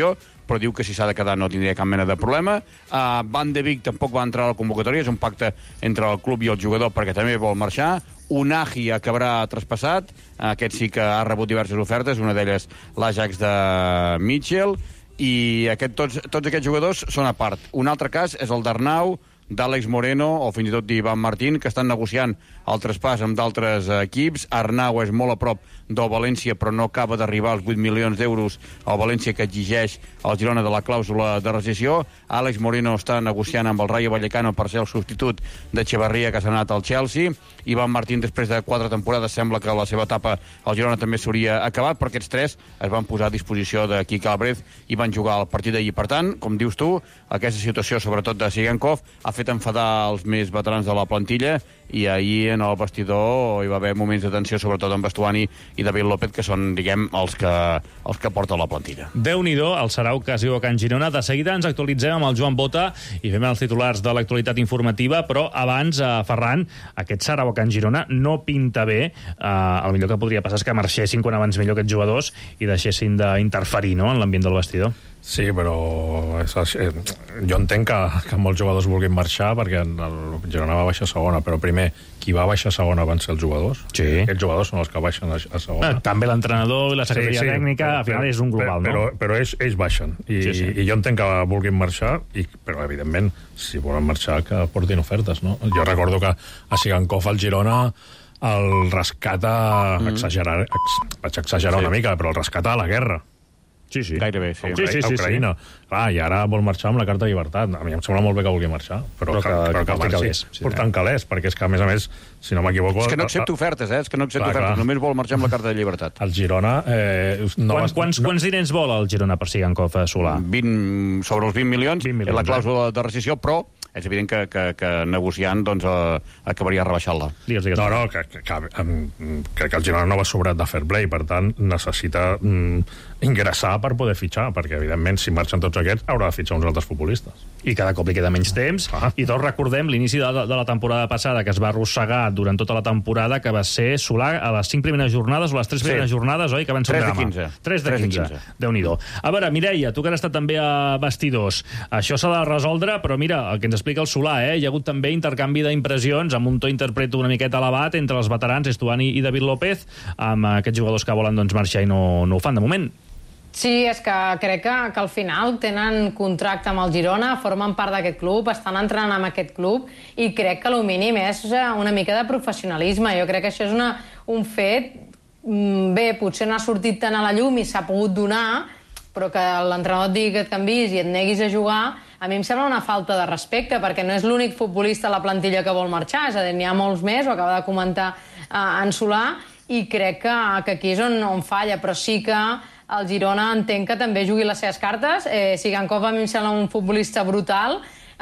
però diu que si s'ha de quedar no tindria cap mena de problema. Uh, Van de Beek tampoc va entrar a la convocatòria, és un pacte entre el club i el jugador perquè també vol marxar. Unagi acabarà traspassat, aquest sí que ha rebut diverses ofertes, una d'elles l'Ajax de Mitchell, i aquest, tots, tots aquests jugadors són a part. Un altre cas és el d'Arnau, d'Àlex Moreno o fins i tot d'Ivan Martín, que estan negociant el traspàs amb d'altres equips. Arnau és molt a prop del València, però no acaba d'arribar als vuit milions d'euros al València que exigeix el Girona de la clàusula de rescissió. Àlex Moreno està negociant amb el Rayo Vallecano per ser el substitut d'Echeverría, que s'ha anat al Chelsea. Ivan Martín, després de quatre temporades, sembla que la seva etapa al Girona també s'hauria acabat, però aquests tres es van posar a disposició de Quique Álvarez i van jugar el partit d'ahir. Per tant, com dius tu, aquesta situació, sobretot de Sigankov, ha fet enfadar els més veterans de la plantilla, i ahir en el vestidor hi va haver moments de tensió, sobretot amb Bastuani i David López, que són, diguem, els que, els que porten la plantilla. Déu-n'hi-do, el sarau que es viu a Can Girona. De seguida ens actualitzem amb el Joan Bota i fem els titulars de l'actualitat informativa, però abans, eh, Ferran, aquest sarau a Can Girona no pinta bé. Eh, el millor que podria passar és que marxessin quan abans millor aquests jugadors i deixessin d'interferir, no?, en l'ambient del vestidor. Sí, però és així. Jo entenc que, que molts jugadors vulguin marxar perquè el Girona va baixar a segona, però primer, qui va baixar a segona van ser els jugadors. Sí. Aquests jugadors són els que baixen a, a segona. Eh, també l'entrenador i la secretaria sí, sí, tècnica, però, al final és un global, però, no? Però, però ells, ells baixen, i, sí, sí. i jo entenc que vulguin marxar, i, però evidentment, si volen marxar, que portin ofertes, no? Jo recordo que a Sigankov al Girona el rescata, mm. exagerar, ex, vaig exagerar sí. una mica, però el rescata a la guerra. Sí, sí. Gairebé, sí. A Ucra sí, sí, sí, Ucraïna. Sí. Clar, i ara vol marxar amb la carta de llibertat. A mi em sembla molt bé que vulgui marxar, però, però que, que, que, que marxi calés, sí, portant sí. calés, perquè és que, a més a més, si no m'equivoco... És que no accepta ofertes, eh? És que no accepta clar, ofertes, clar. Només vol marxar amb la carta de llibertat. El Girona... Eh, no Quan, quants, no... quants diners vol el Girona per Sigankov a Solà? vint, sobre els vint milions, vint milions, la clàusula de rescissió, però és evident que, que, que negociant doncs, eh, acabaria rebaixant-la. Digues, digues. No, no, que, que, que, crec que el Girona no va sobrat de fair play, per tant, necessita mm, ingressar per poder fitxar, perquè, evidentment, si marxen tots aquests, haurà de fitxar uns altres futbolistes. I cada cop li queda menys temps. Ah. I tots recordem l'inici de, de la temporada passada, que es va arrossegar durant tota la temporada, que va ser Solà a les cinc primeres jornades, o les tres primeres sí. jornades, oi? Que van ser un drama. tres de quinze. Déu-n'hi-do. A veure, Mireia, tu que has estat també a vestidors, això s'ha de resoldre, però mira, el que ens explica el Solà, eh? Hi ha hagut també intercanvi d'impressions amb un to interpreto una miqueta elevat entre els veterans, Estuani i David López, amb aquests jugadors que volen doncs, marxar i no, no ho fan de moment. Sí, és que crec que, que al final tenen contracte amb el Girona, formen part d'aquest club, estan entrenant amb aquest club i crec que el mínim és una mica de professionalisme. Jo crec que això és una, un fet... Bé, potser no ha sortit tant a la llum i s'ha pogut donar, però que l'entrenador et digui que et canvis i et neguis a jugar, a mi em sembla una falta de respecte, perquè no és l'únic futbolista a la plantilla que vol marxar, és a dir, n'hi ha molts més, ho acaba de comentar eh, en Solà, i crec que, que aquí és on, on falla, però sí que el Girona entenc que també jugui les seves cartes. Eh, Sigankov a mi em sembla un futbolista brutal,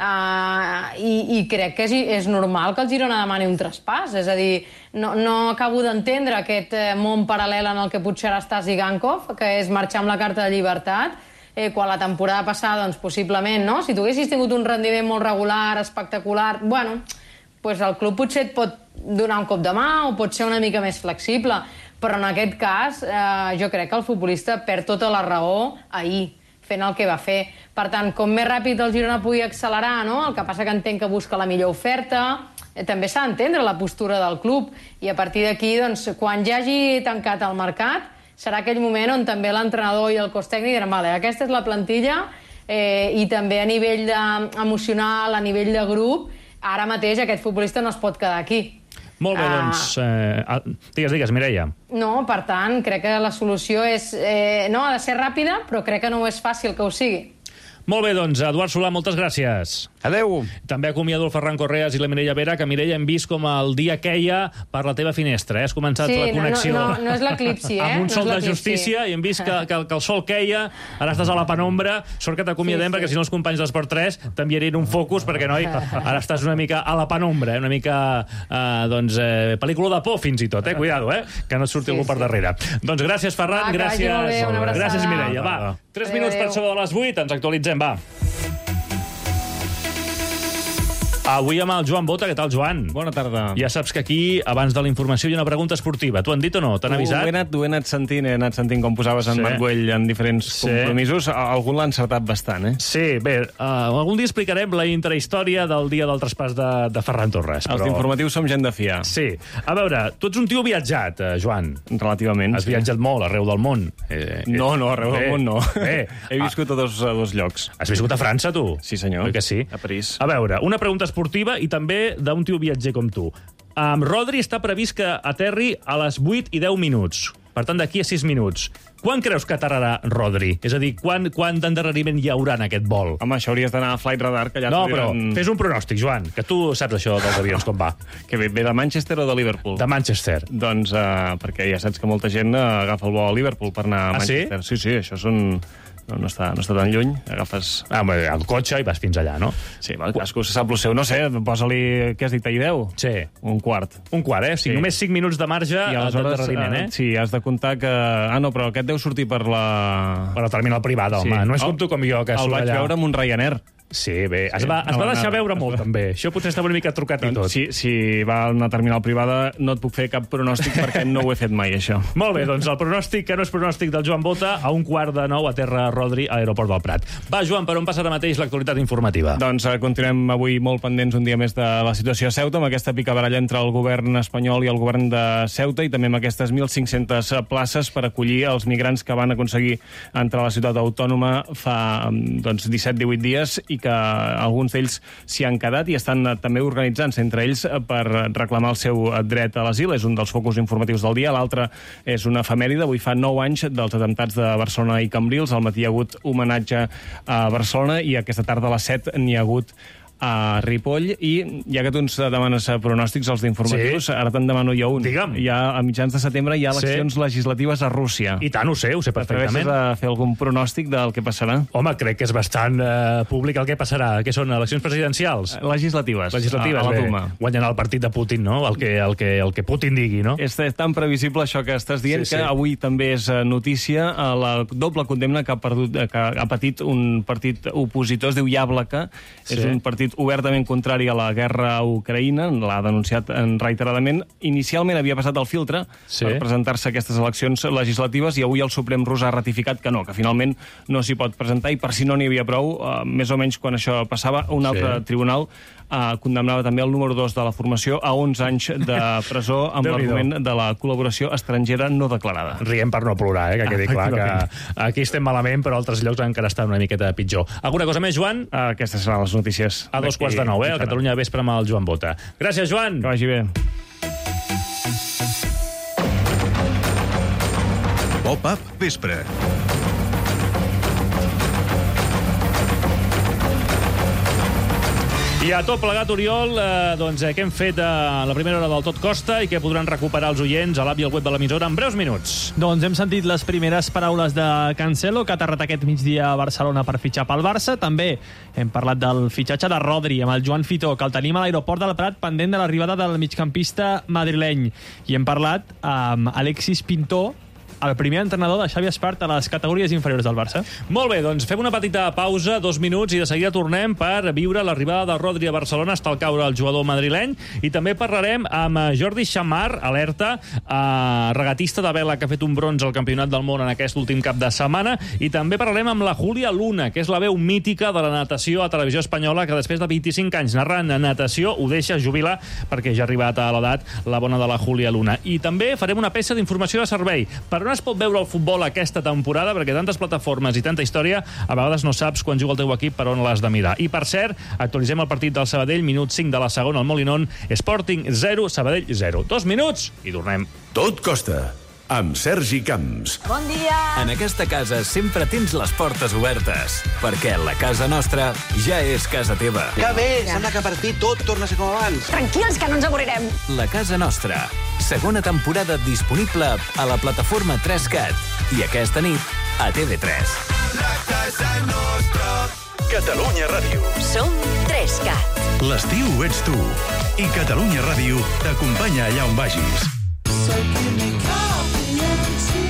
Uh, i, i crec que és, és normal que el Girona demani un traspàs, és a dir, no, no acabo d'entendre aquest eh, món paral·lel en el que potser ara està Sigankov, que és marxar amb la carta de llibertat, eh, quan la temporada passada, doncs possiblement, no? Si tu haguessis tingut un rendiment molt regular, espectacular, bueno, pues el club potser et pot donar un cop de mà o pot ser una mica més flexible, però en aquest cas eh, jo crec que el futbolista perd tota la raó ahir, fent el que va fer. Per tant, com més ràpid el Girona pugui accelerar, no? El que passa que entenc que busca la millor oferta, eh, també s'ha d'entendre la postura del club, i a partir d'aquí, doncs, quan ja hagi tancat el mercat, serà aquell moment on també l'entrenador i el cos tècnic diran, vale, aquesta és la plantilla, eh, i també a nivell de, emocional, a nivell de grup, ara mateix aquest futbolista no es pot quedar aquí. Molt bé, doncs... Eh, digues, digues, Mireia. No, per tant, crec que la solució és... Eh, no, ha de ser ràpida, però crec que no és fàcil que ho sigui. Molt bé, doncs, Eduard Solà, moltes gràcies. Adéu. També acomiado el Ferran Correas i la Mireia Vera, que, Mireia, hem vist com el dia queia per la teva finestra. Eh? Has començat sí, la connexió... No, no, no és l'eclipsi, eh? Amb un no sol de justícia, i hem vist que, que, que el sol queia, ara estàs a la penombra, sort que t'acomiadem, sí, sí. perquè si no els companys d'Esport tres t'enviarien un focus, perquè, noi, ara estàs una mica a la penombra, eh? una mica, eh, doncs, eh, pel·lícula de por, fins i tot, eh? Cuidado, eh? Que no et surti sí, algú per sí. darrere. Doncs gràcies, Ferran, va, gràcies. Bé, gràcies, Mireia. Va, tres minuts per sobre de les vuit, ens actualitzem, va. Avui amb el Joan Bota. Què tal, Joan? Bona tarda. Ja saps que aquí, abans de la informació, hi ha una pregunta esportiva. T'ho han dit o no? T'han avisat? Ho he anat, ho he anat sentint, he anat sentint com posaves en Sí. Marc Güell en diferents Sí. compromisos. Algun l'ha encertat bastant, eh? Sí, bé, uh, algun dia explicarem la intrahistòria del dia del traspàs de, de Ferran Torres. Els d'informatius som gent de fiar. Sí. A veure, tu ets un tio viatjat, eh, Joan. Relativament. Has viatjat molt arreu del món. Eh, No, no, arreu bé, del món no. Bé. He viscut a dos, a dos llocs. Has viscut a França, tu? Sí, senyor. Oi que sí? A París. A veure, una pregunta esportiva i també d'un tio viatger com tu. Um, Rodri està previst que aterri a les vuit i deu minuts. Per tant, d'aquí a sis minuts. Quan creus que aterrarà Rodri? És a dir, quan, quan d'endarreriment hi haurà en aquest vol? Home, això hauries d'anar a Flight Radar, que allà... No, t'ho però diran- fes un pronòstic, Joan, que tu saps això dels avions, com va. Que ve, ve de Manchester o de Liverpool? De Manchester. Doncs uh, perquè ja saps que molta gent uh, agafa el vol a Liverpool per anar a Ah, sí? Manchester. Sí, sí, això són... No, no, està, no està tan lluny, agafes... Ah, bé, el cotxe i vas fins allà, no? Sí, va, cadascú se sap el seu. No sé, posa-li... Què has dit, ahir deu? Sí. Un quart. Un quart, eh? O sigui, Sí. només cinc minuts de marge I aleshores, d'endarreriment, eh? Sí, has de comptar que... Ah, no, però aquest deu sortir per la... Per la terminal privada, home. No és com tu com jo, que el surt vaig allà. veure amb un Ryanair. Sí, bé. Es Sí, va, es no, va deixar no, veure es molt, va- també. Això potser estava una mica trucat i tot. Si, si va a una terminal privada no et puc fer cap pronòstic perquè no ho he fet mai, això. Molt bé, doncs el pronòstic, que no és pronòstic del Joan Bota, a un quart de nou a terra Rodri a l'aeroport del Prat. Va, Joan, per on passa ara mateix l'actualitat informativa? Doncs eh, continuem avui molt pendents un dia més de la situació a Ceuta, amb aquesta picabaralla entre el govern espanyol i el govern de Ceuta, i també amb aquestes mil cinc-centes places per acollir els migrants que van aconseguir entrar a la ciutat autònoma fa doncs, disset divuit dies i que alguns d'ells s'hi han quedat i estan eh, també organitzant-se entre ells eh, per reclamar el seu eh, dret a l'asil. És un dels focus informatius del dia. L'altre és una efemèride. Avui fa nou anys dels atemptats de Barcelona i Cambrils. Al matí hi ha hagut homenatge a Barcelona i aquesta tarda a les set n'hi ha hagut a Ripoll. I ja que tu ens demanes eh, pronòstics als d'informatius, Sí. ara te'n demano jo un. Digue'm. Ja a mitjans de setembre hi ha Sí. eleccions legislatives a Rússia. I tant, ho sé, ho sé perfectament. T'atreveixes a fer algun pronòstic del que passarà? Home, crec que és bastant eh, públic el que passarà. Què són, eleccions presidencials? Legislatives. Legislatives, a, a la bé. Duma. Guanyarà el partit de Putin, no? El que, el que, el que Putin digui, no? És tan previsible això que estàs dient, Sí, que sí. avui també és eh, notícia eh, la doble condemna que ha, perdut, eh, que ha patit un partit opositor, es diu Jablaka. Sí. És un partit obertament contrari a la guerra a Ucraïna, l'ha denunciat en reiteradament. Inicialment havia passat el filtre Sí. per presentar-se a aquestes eleccions legislatives i avui el Suprem rus ha ratificat que no, que finalment no s'hi pot presentar, i per si no n'hi havia prou, eh, més o menys quan això passava, un altre Sí. tribunal eh, condemnava també el número dos de la formació a onze anys de presó amb Déu-n'hi-do. l'argument de la col·laboració estrangera no declarada. Riem per no plorar, eh? Que quedi clar que Efectivament. aquí estem malament, però a altres llocs encara estan una miqueta pitjor. Alguna cosa més, Joan? Aquestes seran les notícies. A dos quarts de nou, eh? A Catalunya Vespre amb el Joan Bota. Gràcies, Joan. Que vagi bé. Pop-up Vespre. I a tot plegat, Oriol, eh, doncs, eh, què hem fet a la primera hora del Tot Costa i que podran recuperar els oients a l'app i al web de l'emissora en breus minuts. Doncs hem sentit les primeres paraules de Cancelo, que ha aterrat aquest migdia a Barcelona per fitxar pel Barça. També hem parlat del fitxatge de Rodri amb el Joan Fitó, que el tenim a l'aeroport del Prat pendent de l'arribada del migcampista madrileny. I hem parlat amb Alexis Pintó, el primer entrenador de Xavi Espart a les categories inferiors del Barça. Molt bé, doncs fem una petita pausa, dos minuts, i de seguida tornem per viure l'arribada de Rodri a Barcelona, està al caure el jugador madrileny, i també parlarem amb Jordi Xamar, alerta, eh, regatista de vela que ha fet un bronze al Campionat del Món en aquest últim cap de setmana, i també parlarem amb la Júlia Luna, que és la veu mítica de la natació a Televisió Espanyola, que després de vint-i-cinc anys narrant natació ho deixa jubilar perquè ja ha arribat a l'edat la bona de la Júlia Luna. I també farem una peça d'informació de servei. Per on es pot veure el futbol aquesta temporada, perquè tantes plataformes i tanta història, a vegades no saps quan juga el teu equip per on l'has de mirar. I per cert, actualitzem el partit del Sabadell, minut cinc de la segona al Molinón, Sporting zero, Sabadell zero. Dos minuts i tornem. Tot Costa, amb Sergi Camps. Bon dia! En aquesta casa sempre tens les portes obertes, perquè la casa nostra ja és casa teva. Que bé, sembla que per fi tot torna a ser com abans. Tranquils, que no ens avorrirem. La casa nostra. Segona temporada disponible a la plataforma tres cat i aquesta nit a T V tres. La casa nostra. Catalunya Ràdio. Som tres cat. L'estiu ets tu. I Catalunya Ràdio t'acompanya allà on vagis. So give me confidence.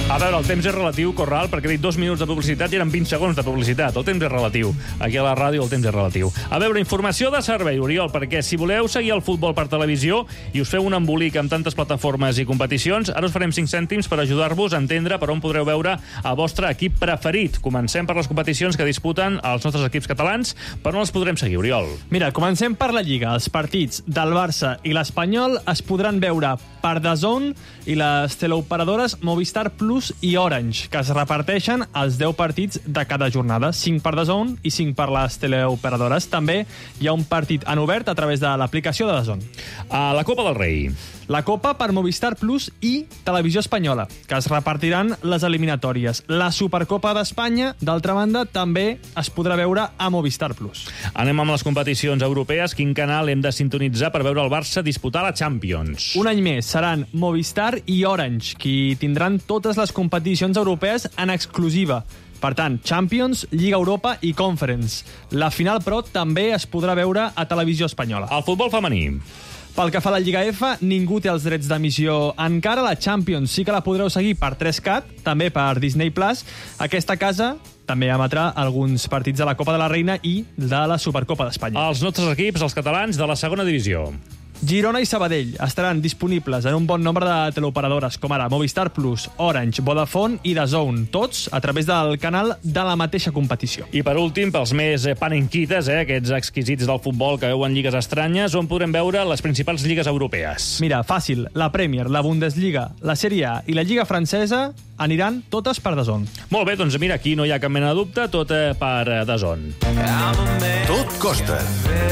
A veure, el temps és relatiu, Corral, perquè he dit dos minuts de publicitat i eren vint segons de publicitat. El temps és relatiu. Aquí a la ràdio el temps és relatiu. A veure, informació de servei, Oriol, perquè si voleu seguir el futbol per televisió i us feu un embolic amb tantes plataformes i competicions, ara us farem cinc cèntims per ajudar-vos a entendre per on podreu veure el vostre equip preferit. Comencem per les competicions que disputen els nostres equips catalans. Per on els podrem seguir, Oriol? Mira, comencem per la Lliga. Els partits del Barça i l'Espanyol es podran veure per D A Z N i les teleoperadores Movistar Plus i Orange, que es reparteixen els deu partits de cada jornada, cinc per D A Z N i cinc per les teleoperadores. També hi ha un partit en obert a través de l'aplicació de D A Z N. A la Copa del Rei. La Copa per Movistar Plus i Televisió Espanyola, que es repartiran les eliminatòries. La Supercopa d'Espanya, d'altra banda, també es podrà veure a Movistar Plus. Anem amb les competicions europees. Quin canal hem de sintonitzar per veure el Barça disputar la Champions? Un any més seran Movistar i Orange, qui tindran totes les competicions europees en exclusiva. Per tant, Champions, Lliga Europa i Conference. La final, però, també es podrà veure a Televisió Espanyola. El futbol femení. Pel que fa a la Lliga F, ningú té els drets d'emissió encara. La Champions sí que la podreu seguir per tres cat, també per Disney Plus. Aquesta casa també emetrà alguns partits de la Copa de la Reina i de la Supercopa d'Espanya. Els nostres equips, els catalans, de la segona divisió. Girona i Sabadell estaran disponibles en un bon nombre de teleoperadores, com ara Movistar Plus, Orange, Vodafone i D A Z N, tots a través del canal de la mateixa competició. I per últim, pels més panenquites, eh, aquests exquisits del futbol que veuen lligues estranyes, on podrem veure les principals lligues europees? Mira, fàcil, la Premier, la Bundesliga, la Serie A i la Lliga francesa aniran totes per D A Z N. Molt bé, doncs mira, aquí no hi ha cap mena de dubte, tot per D A Z N. Tot costa.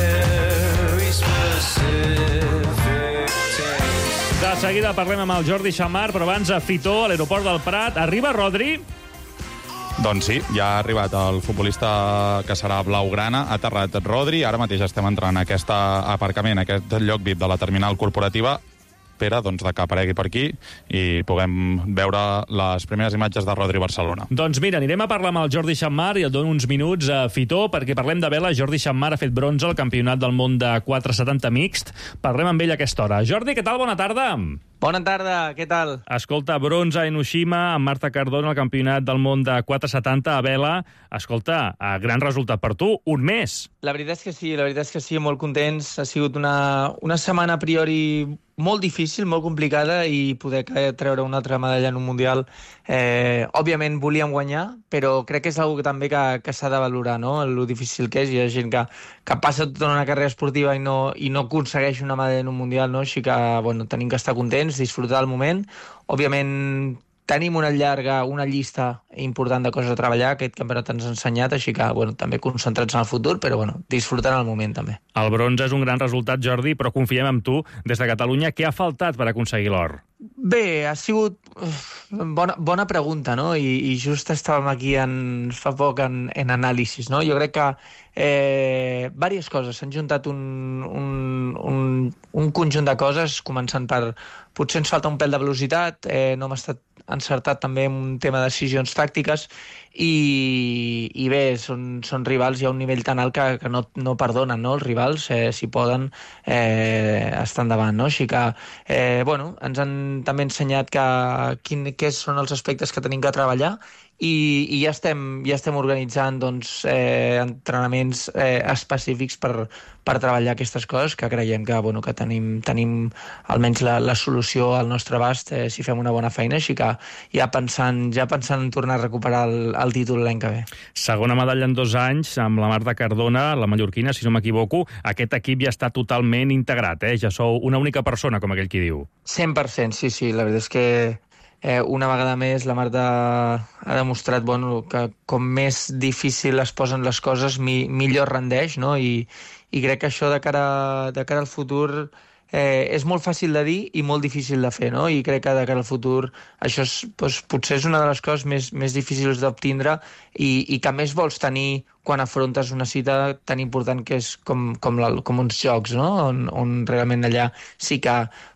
De seguida parlem amb el Jordi Xammar, però abans a Fitó, a l'aeroport del Prat. Arriba Rodri? Doncs sí, ja ha arribat el futbolista que serà blaugrana, ha aterrat Rodri, ara mateix estem entrant a aquest aparcament, a aquest lloc V I P de la terminal corporativa. Espera, doncs, de que aparegui per aquí i puguem veure les primeres imatges de Rodri Barcelona. Doncs mira, anirem a parlar amb el Jordi Xammar i et dono uns minuts a Fitó perquè parlem de vela. Jordi Xammar ha fet bronze al Campionat del Món de quatre setanta mixt. Parlem amb ell a aquesta hora. Jordi, què tal? Bona tarda. Bona tarda, què tal? Escolta, bronze a Enoshima, amb Marta Cardona al Campionat del Món de quatre setanta a vela. Escolta, gran resultat per tu, un mes. La veritat és que sí, la veritat és que sí, molt contents. Ha sigut una, una setmana a priori molt difícil, molt complicada, i poder treure una altra medalla en un Mundial. Eh, òbviament volíem guanyar, però crec que és una cosa també que, que s'ha de valorar, no? Lo difícil que és. Hi ha gent que, que passa tota una carrera esportiva i no, i no aconsegueix una medalla en un Mundial, no? Així que, bueno, tenim que estar contents, disfrutar del moment. Òbviament, tenim una llarga, una llista important de coses a treballar, aquest campionat ens ha ensenyat, així que, bueno, també concentrats en el futur, però, bueno, disfrutant el moment, també. El bronze és un gran resultat, Jordi, però confiem en tu des de Catalunya. Què ha faltat per aconseguir l'or? Bé, ha sigut bona, bona pregunta, no? I, i just estàvem aquí en, fa poc en, en anàlisis, no? Jo crec que eh, diverses coses. S'han juntat un, un, un, un conjunt de coses, començant per... Potser ens falta un pèl de velocitat, eh, no hem estat encertat també en un tema de decisions tàctiques i, i bé, són, són rivals, hi ha un nivell tan alt que, que no, no perdonen, no? Els rivals, eh, si poden, eh, estan davant, no? Així que, eh, bueno, ens han també ensenyat que, quin, què són els aspectes que tenim que treballar i, i ja estem, ja estem organitzant doncs, eh, entrenaments eh, específics per, per treballar aquestes coses, que creiem que, bueno, que tenim, tenim almenys la, la solució al nostre abast eh, si fem una bona feina, així que ja pensant, ja pensant en tornar a recuperar el, el títol l'any que ve. Segona medalla en dos anys amb la Marta Cardona, la mallorquina, si no m'equivoco. Aquest equip ja està totalment integrat, eh? Ja sou una única persona, com aquell qui diu. cent per cent, sí, sí. La veritat és que eh, una vegada més la Marta ha demostrat, bueno, que com més difícil es posen les coses, mi, millor rendeix, no? I, i crec que això de cara, de cara al futur eh, és molt fàcil de dir i molt difícil de fer, no? I crec que de cara al futur això és, doncs, potser és una de les coses més, més difícils d'obtindre i, i que més vols tenir quan afrontes una cita tan important que és com, com, la, com uns jocs, no? On, on realment allà sí que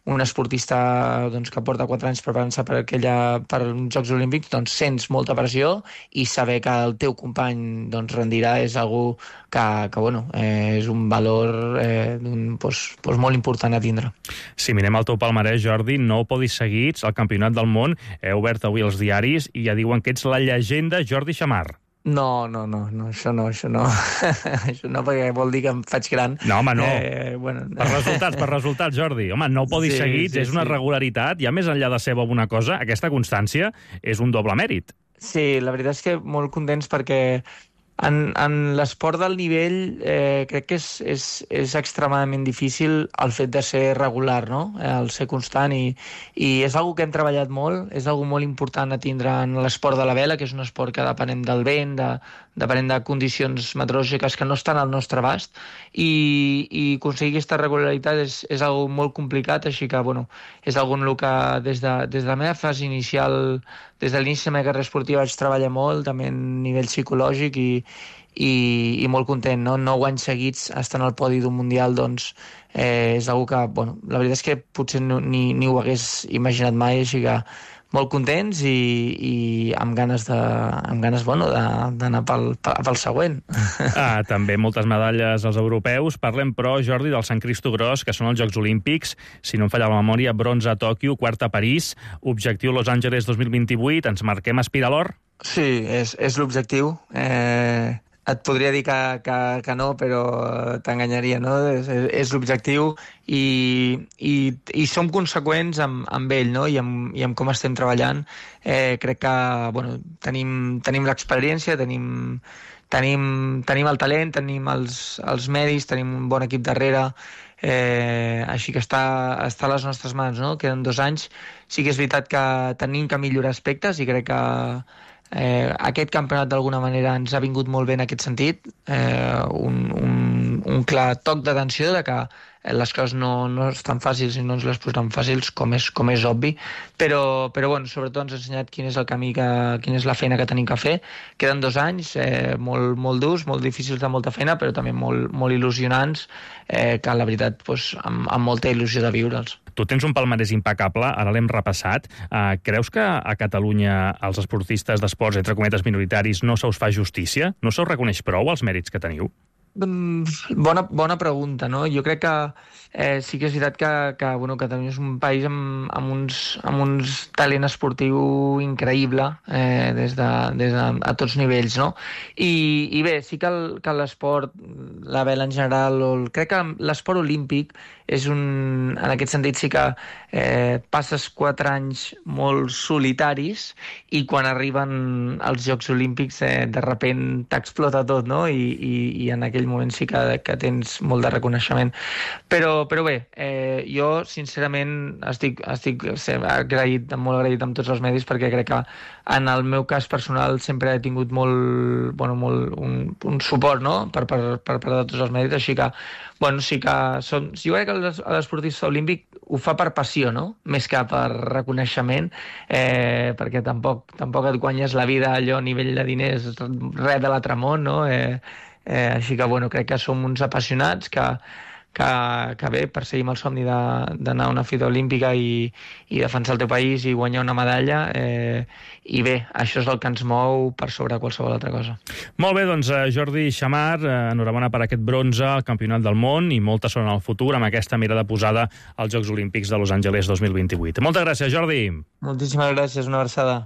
un esportista doncs, que porta quatre anys preparant-se per, aquella, per uns Jocs Olímpics, doncs sents molta pressió i saber que el teu company doncs, rendirà és algú que, que bueno, eh, és un valor eh, un, doncs, doncs molt important a tindre. Si mirem el teu palmarès, Jordi, nou podis seguits al Campionat del Món, he obert avui els diaris i ja diuen que ets la llegenda Jordi Xammar. No, no, no, no, això no, això no. Això no, perquè vol dir que em faig gran. No, home, no. Eh, bueno. Per resultats, per resultats, Jordi. Home, nou podis Sí, seguits, sí, és una sí. regularitat, ja més enllà de ser bo una cosa, aquesta constància és un doble mèrit. Sí, la veritat és que molt contents perquè en, en l'esport del nivell eh, crec que és, és, és extremadament difícil el fet de ser regular, no? El ser constant i, i és algo que hem treballat molt, és algo molt important a tindre en l'esport de la vela, que és un esport que depenem del vent, de, depenent de condicions meteorològiques que no estan al nostre abast, i, i aconseguir aquesta regularitat és, és algo molt complicat, així que bueno, és algo en el que des de, des de la meva fase inicial, des de l'inici de la meva carrera esportiva vaig treballar molt, també a nivell psicològic, i, i, i molt content, no? Nou anys seguits estant al podi d'un mundial, doncs eh, és algo que, bueno, la veritat és que potser no, ni, ni ho hagués imaginat mai, així que molt contents i, i amb ganes, de, amb ganes bueno, d'anar pel, pel següent. Ah, també moltes medalles als europeus. Parlem, però, Jordi, del Sant Cristo Gros, que són els Jocs Olímpics. Si no em falla la memòria, bronze a Tòquio, quart a París, objectiu Los Angeles dos mil vint-i-vuit. Ens marquem aspirar a l'or? Sí, és, és l'objectiu. Eh, et podria dir que, que, que no, però t'enganyaria, no? És, és l'objectiu i, i, i som conseqüents amb, amb ell, no? I amb, i amb com estem treballant. Eh, crec que bueno, tenim, tenim l'experiència, tenim, tenim, tenim el talent, tenim els, els medis, tenim un bon equip darrere, eh, així que està, està a les nostres mans, no? Queden dos anys. Sí que és veritat que tenim que millorar aspectes i crec que Eh, aquest campionat d'alguna manera ens ha vingut molt bé en aquest sentit, eh, un, un, un clar toc d'atenció de que les coses no, no estan fàcils i no ens les posem fàcils, com és, com és obvi, però, però bueno, sobretot ens ha ensenyat quin és el camí, que, quina és la feina que tenim que fer. Queden dos anys eh, molt, molt durs, molt difícils de molta feina, però també molt, molt il·lusionants, eh, que la veritat doncs, amb, amb molta il·lusió de viure'ls. Tu tens un palmarès impecable, ara l'hem repassat. Uh, creus que a Catalunya els esportistes d'esports, entre cometes, minoritaris, no se us fa justícia? No se us reconeix prou els mèrits que teniu? Bona, bona pregunta, no? Jo crec que eh, sí que és veritat que, que bueno, Catalunya és un país amb, amb, uns, amb uns talent esportiu increïble eh, des de, des de, a tots nivells, no? I, i bé, sí que, el, que l'esport, la vela en general, o el, crec que l'esport olímpic és un... En aquest sentit sí que eh, passes quatre anys molt solitaris i quan arriben els Jocs Olímpics eh, de repent t'explota tot, no? I, i, i en aquell moment sí que, que tens molt de reconeixement. Però, però bé, eh, jo sincerament estic, estic agraït, molt agraït amb tots els medis perquè crec que en el meu cas personal sempre he tingut molt, bueno, molt un, un suport, no? per, per, per part de tots els medis, així que bueno, sí que som, jo crec que l'esportista olímpic ho fa per passió, no? Més que per reconeixement, eh, perquè tampoc, tampoc et guanyes la vida allò a nivell de diners, res de l'altre món, no? Eh, eh, així que, bueno, crec que som uns apassionats que, que, que bé, perseguim el somni d'anar a una fita olímpica i, i defensar el teu país i guanyar una medalla, eh, i bé, això és el que ens mou per sobre qualsevol altra cosa. Molt bé, doncs Jordi Xammar, enhorabona per aquest bronze al Campionat del Món i molta sort en el futur amb aquesta mirada posada als Jocs Olímpics de Los Angeles dos mil vint-i-vuit. Moltes gràcies, Jordi. Moltíssimes gràcies, una abraçada.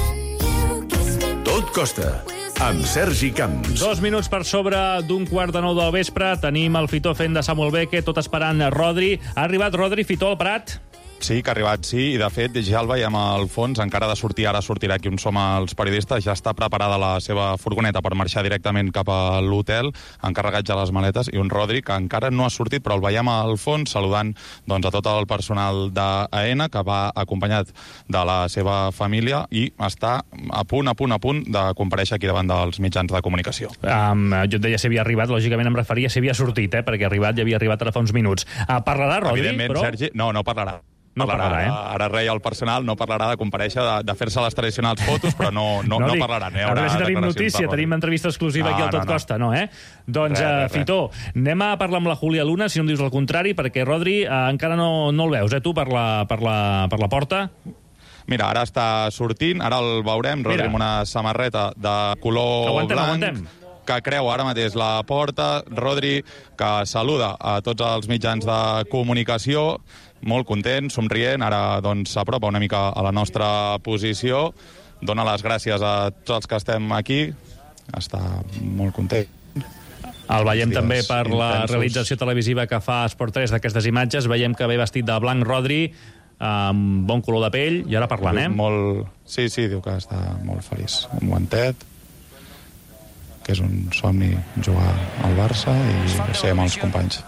Tot costa, amb Sergi Camps. Dos minuts per sobre d'un quart de nou del vespre. Tenim el Fitó fent de Samuel Beque, tot esperant Rodri. Ha arribat Rodri, Fitó, al Prat? Sí, que ha arribat, sí, i de fet ja el veiem al fons, encara ha de sortir, ara sortirà aquí on som els periodistes, ja està preparada la seva furgoneta per marxar directament cap a l'hotel, encarregat ja les maletes, i un Rodri que encara no ha sortit, però el veiem al fons saludant doncs, a tot el personal d'AENA, que va acompanyat de la seva família i està a punt, a punt, a punt de comparèixer aquí davant dels mitjans de comunicació. Um, jo et deia si havia arribat, lògicament em referia si havia sortit, eh, perquè arribat ja havia arribat ara fa uns minuts. Uh, parlarà Rodri, Evidentment, però... Sergi, no, no parlarà. No parlarà, parlarà, eh? Ara reia el personal, no parlarà de comparèixer, de, de fer-se les tradicionals fotos, però no, no, no, no dic, parlaran. Eh? A veure si tenim notícia, tenim entrevista exclusiva no, aquí al Tot no, no. Costa, no, eh? Doncs, Res, res, uh, Fitó, anem a parlar amb la Júlia Luna, si no em dius el contrari, perquè, Rodri, uh, encara no, no el veus, eh, tu, per la, per la, per la porta? Mira, ara està sortint, ara el veurem, Rodri, amb una samarreta de color aguantem, blanc, aguantem. que creu ara mateix la porta, Rodri, que saluda a tots els mitjans de comunicació, molt content, somrient, ara doncs s'apropa una mica a la nostra posició, dona les gràcies a tots els que estem aquí, està molt content. El veiem Dies també per la intensos. realització televisiva que fa Esport tres d'aquestes imatges, veiem que ve vestit de blanc, Rodri, amb bon color de pell, i ara parlant, eh? Molt... Sí, sí, diu que està molt feliç. Un guantet, que és un somni jugar al Barça i ser amb els companys.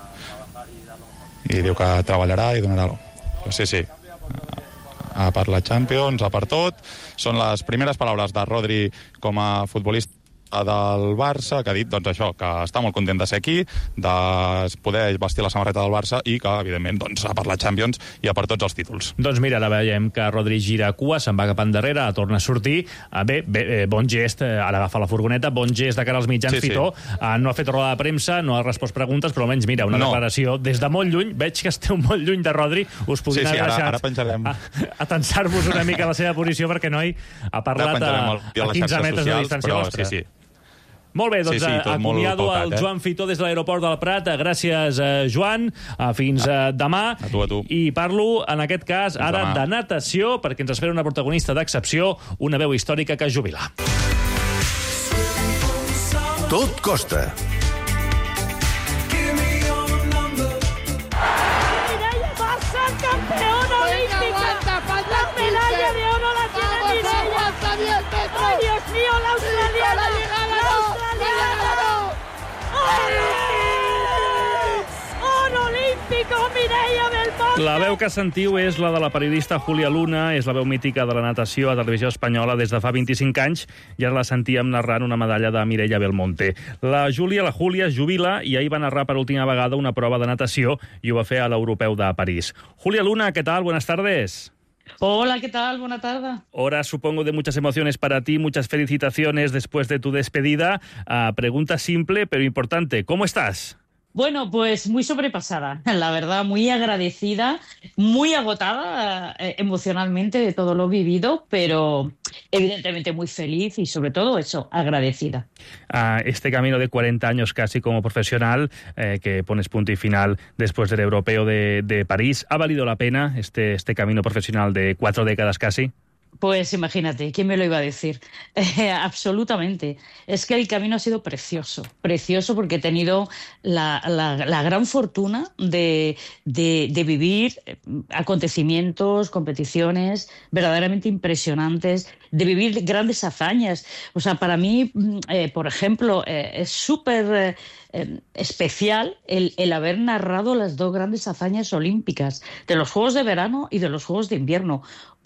I diu que treballarà i donarà l'o. Però sí, sí, a per la Champions, a per tot. Són les primeres paraules de Rodri com a futbolista del Barça, que ha dit doncs, això, que està molt content de ser aquí, de poder vestir la samarreta del Barça i que, evidentment, doncs, a per la Champions i a per tots els títols. Doncs mira, ara veiem que Rodri gira cua, se'n va cap endarrere, torna a sortir. Bé, bé, bon gest, ara agafa la furgoneta, bon gest de cara als mitjans, Sí, sí. Fitó. No ha fet roda de premsa, no ha respost preguntes, però almenys, mira, una No. declaració des de molt lluny. Veig que esteu molt lluny de Rodri. Us podien Sí, sí, haver ara- deixat ara penjarem. a, a tensar-vos una mica la seva posició, perquè noi ha parlat a, penjarem el vídeo a a les quinze xarxes metres de socials, distància però vostra. sí, sí. Molt bé, doncs Sí, sí, tot molt acomiado tocat, el eh? Joan Fitó des de l'aeroport del Prat. Gràcies, eh, Joan. Eh, Fins eh, demà. A tu, a tu. I parlo, en aquest cas, Fins ara demà. de natació, perquè ens espera una protagonista d'excepció, una veu històrica que es jubila. Tot costa. ¡Campeona olímpica! ¡La medalla de oro la tiene Mireia! ¡Ay, Dios mío, la australiana! ¡La australiana! ¡Oro olímpico, Mireia Belmonte! La veu que sentiu és la de la periodista Júlia Luna, és la veu mítica de la natació a Televisió Espanyola des de fa vint-i-cinc anys, i ara la sentíem narrant una medalla de Mireia Belmonte. La Júlia, la Júlia, es jubila i ahir va narrar per última vegada una prova de natació i ho va fer a l'Europeu de París. Júlia Luna, ¿qué tal? Buenas tardes. Hola, ¿qué tal? Buena tarde. Hora, supongo, de muchas emociones para ti, muchas felicitaciones después de tu despedida. Uh, pregunta simple, pero importante. ¿Cómo estás? Bueno, pues muy sobrepasada, la verdad, muy agradecida, muy agotada eh, emocionalmente de todo lo vivido, pero evidentemente muy feliz y sobre todo eso, agradecida. Uh, este camino de cuarenta años casi como profesional, eh, que pones punto y final después del Europeo de, de París, ¿ha valido la pena este, este camino profesional de cuatro décadas casi? Pues imagínate, ¿quién me lo iba a decir? Eh, absolutamente. Es que el camino ha sido precioso, precioso porque he tenido la, la, la gran fortuna de, de, de vivir acontecimientos, competiciones verdaderamente impresionantes, de vivir grandes hazañas. O sea, para mí, eh, por ejemplo, eh, es súper... Eh, Eh, especial el, el haber narrado las dos grandes hazañas olímpicas, de los Juegos de Verano y de los Juegos de Invierno,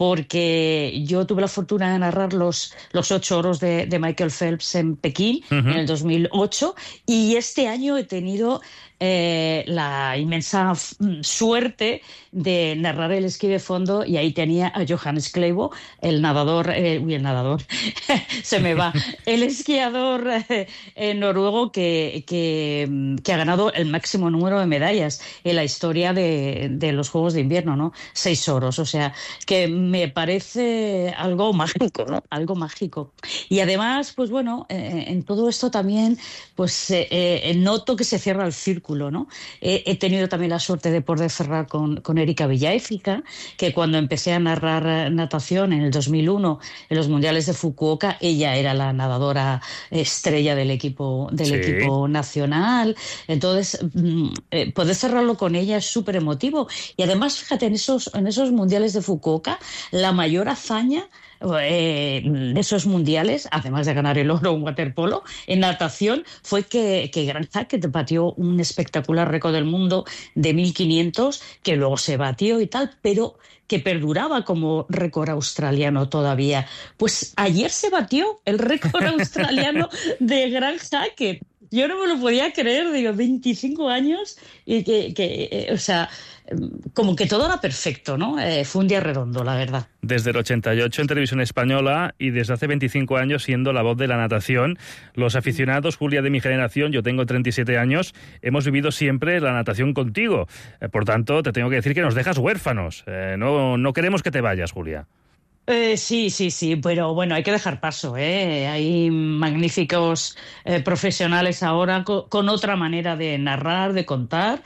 porque yo tuve la fortuna de narrar los, los ocho oros de, de Michael Phelps en Pekín, uh-huh. en el dos mil ocho, y este año he tenido eh, la inmensa f- suerte de narrar el esquí de fondo, y ahí tenía a Johannes Kleibo, el nadador, eh, uy, el nadador, se me va, el esquiador eh, eh, noruego que, que, que ha ganado el máximo número de medallas en la historia de, de los Juegos de Invierno, ¿no? Seis oros, o sea, que me parece algo mágico, ¿no? Algo mágico. Y además, pues bueno, eh, en todo esto también, pues eh, eh, noto que se cierra el círculo, ¿no? Eh, he tenido también la suerte de poder cerrar con, con Erika Villaéfica, que cuando empecé a narrar natación en el dos mil uno, en los Mundiales de Fukuoka, ella era la nadadora estrella del equipo, del Sí. equipo nacional. Entonces, mm, eh, poder cerrarlo con ella es súper emotivo. Y además, fíjate, en esos, en esos Mundiales de Fukuoka, la mayor hazaña eh, de esos mundiales, además de ganar el oro en waterpolo, en natación, fue que, que Grant Hackett batió un espectacular récord del mundo de mil quinientos, que luego se batió y tal, pero que perduraba como récord australiano todavía. Pues ayer se batió el récord australiano de Grant Hackett. yo no me lo podía creer, digo, veinticinco años y que, que eh, o sea, como que todo era perfecto, ¿no? Eh, fue un día redondo, la verdad. Desde el ochenta y ocho en Televisión Española y desde hace veinticinco años siendo la voz de la natación. Los aficionados, Julia, de mi generación, yo tengo treinta y siete años, hemos vivido siempre la natación contigo. Eh, por tanto, te tengo que decir que nos dejas huérfanos. Eh, no, no queremos que te vayas, Julia. Eh, sí, sí, sí, pero bueno, hay que dejar paso, ¿eh? Hay magníficos eh, profesionales ahora co- con otra manera de narrar, de contar,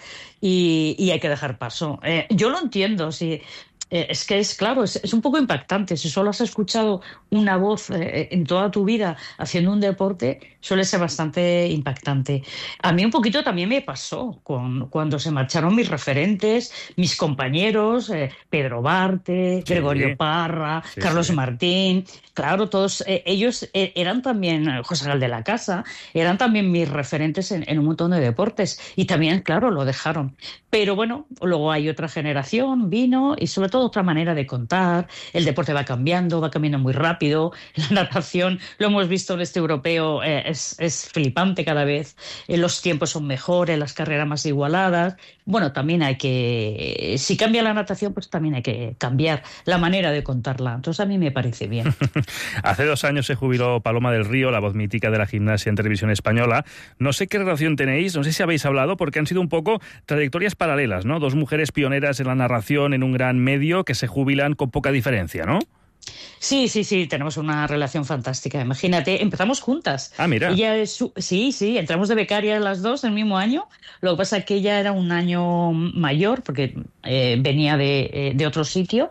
y, y hay que dejar paso. Eh, yo lo entiendo, sí. Eh, es que es claro, es, es un poco impactante. Si solo has escuchado una voz eh, en toda tu vida haciendo un deporte, suele ser bastante impactante. A mí un poquito también me pasó con, cuando se marcharon mis referentes, mis compañeros, eh, Pedro Barte, sí. Gregorio Parra, sí, Carlos sí. Martín. Claro, todos eh, ellos eh, eran también, José Gal de la Casa, eran también mis referentes en, en un montón de deportes. Y también, claro, lo dejaron. Pero bueno, luego hay otra generación, vino, y sobre todo otra manera de contar. El deporte va cambiando, va cambiando muy rápido. La natación, lo hemos visto en este europeo, eh, es, es flipante cada vez. Eh, los tiempos son mejores, las carreras más igualadas. Bueno, también hay que... Si cambia la natación, pues también hay que cambiar la manera de contarla. Entonces a mí me parece bien. Hace dos años se jubiló Paloma del Río, la voz mítica de la gimnasia en Televisión Española. No sé qué relación tenéis, no sé si habéis hablado, porque han sido un poco trayectorias paralelas, ¿no? Dos mujeres pioneras en la narración en un gran medio que se jubilan con poca diferencia, ¿no? Sí, sí, sí, tenemos una relación fantástica. Imagínate, empezamos juntas. Ah, mira. Ella es su... Sí, sí, entramos de becarias las dos el mismo año. Lo que pasa es que ella era un año mayor porque eh, venía de, eh, de otro sitio.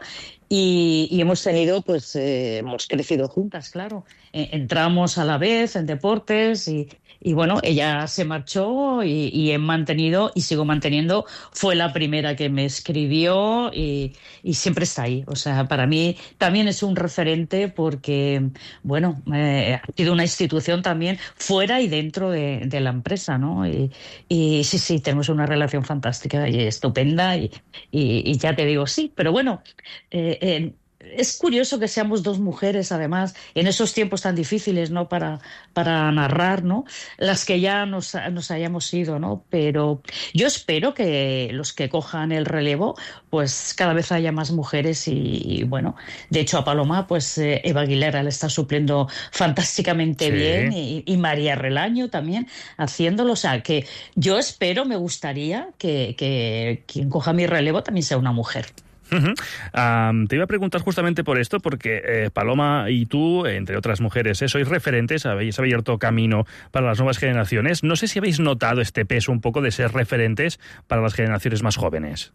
Y, y hemos tenido, pues, eh, hemos crecido juntas, claro. Eh, entramos a la vez en deportes y, y bueno, ella se marchó y, y he mantenido y sigo manteniendo. Fue la primera que me escribió y, y siempre está ahí. O sea, para mí también es un referente porque, bueno, eh, ha sido una institución también fuera y dentro de, de la empresa, ¿no? Y, y sí, sí, tenemos una relación fantástica y estupenda y, y, y ya te digo, sí, pero bueno... Eh, Eh, es curioso que seamos dos mujeres, además, en esos tiempos tan difíciles, ¿no? Para, para narrar, ¿no? Las que ya nos, nos hayamos ido, ¿no? Pero yo espero que los que cojan el relevo, pues cada vez haya más mujeres y, y bueno, de hecho a Paloma, pues eh, Eva Aguilera le está supliendo fantásticamente sí. bien y, y María Relaño también haciéndolo. O sea, que yo espero, me gustaría que, que quien coja mi relevo también sea una mujer. Uh-huh. Um, te iba a preguntar justamente por esto, porque eh, Paloma y tú, entre otras mujeres, eh, sois referentes, habéis abierto camino para las nuevas generaciones. No sé si habéis notado este peso un poco de ser referentes para las generaciones más jóvenes.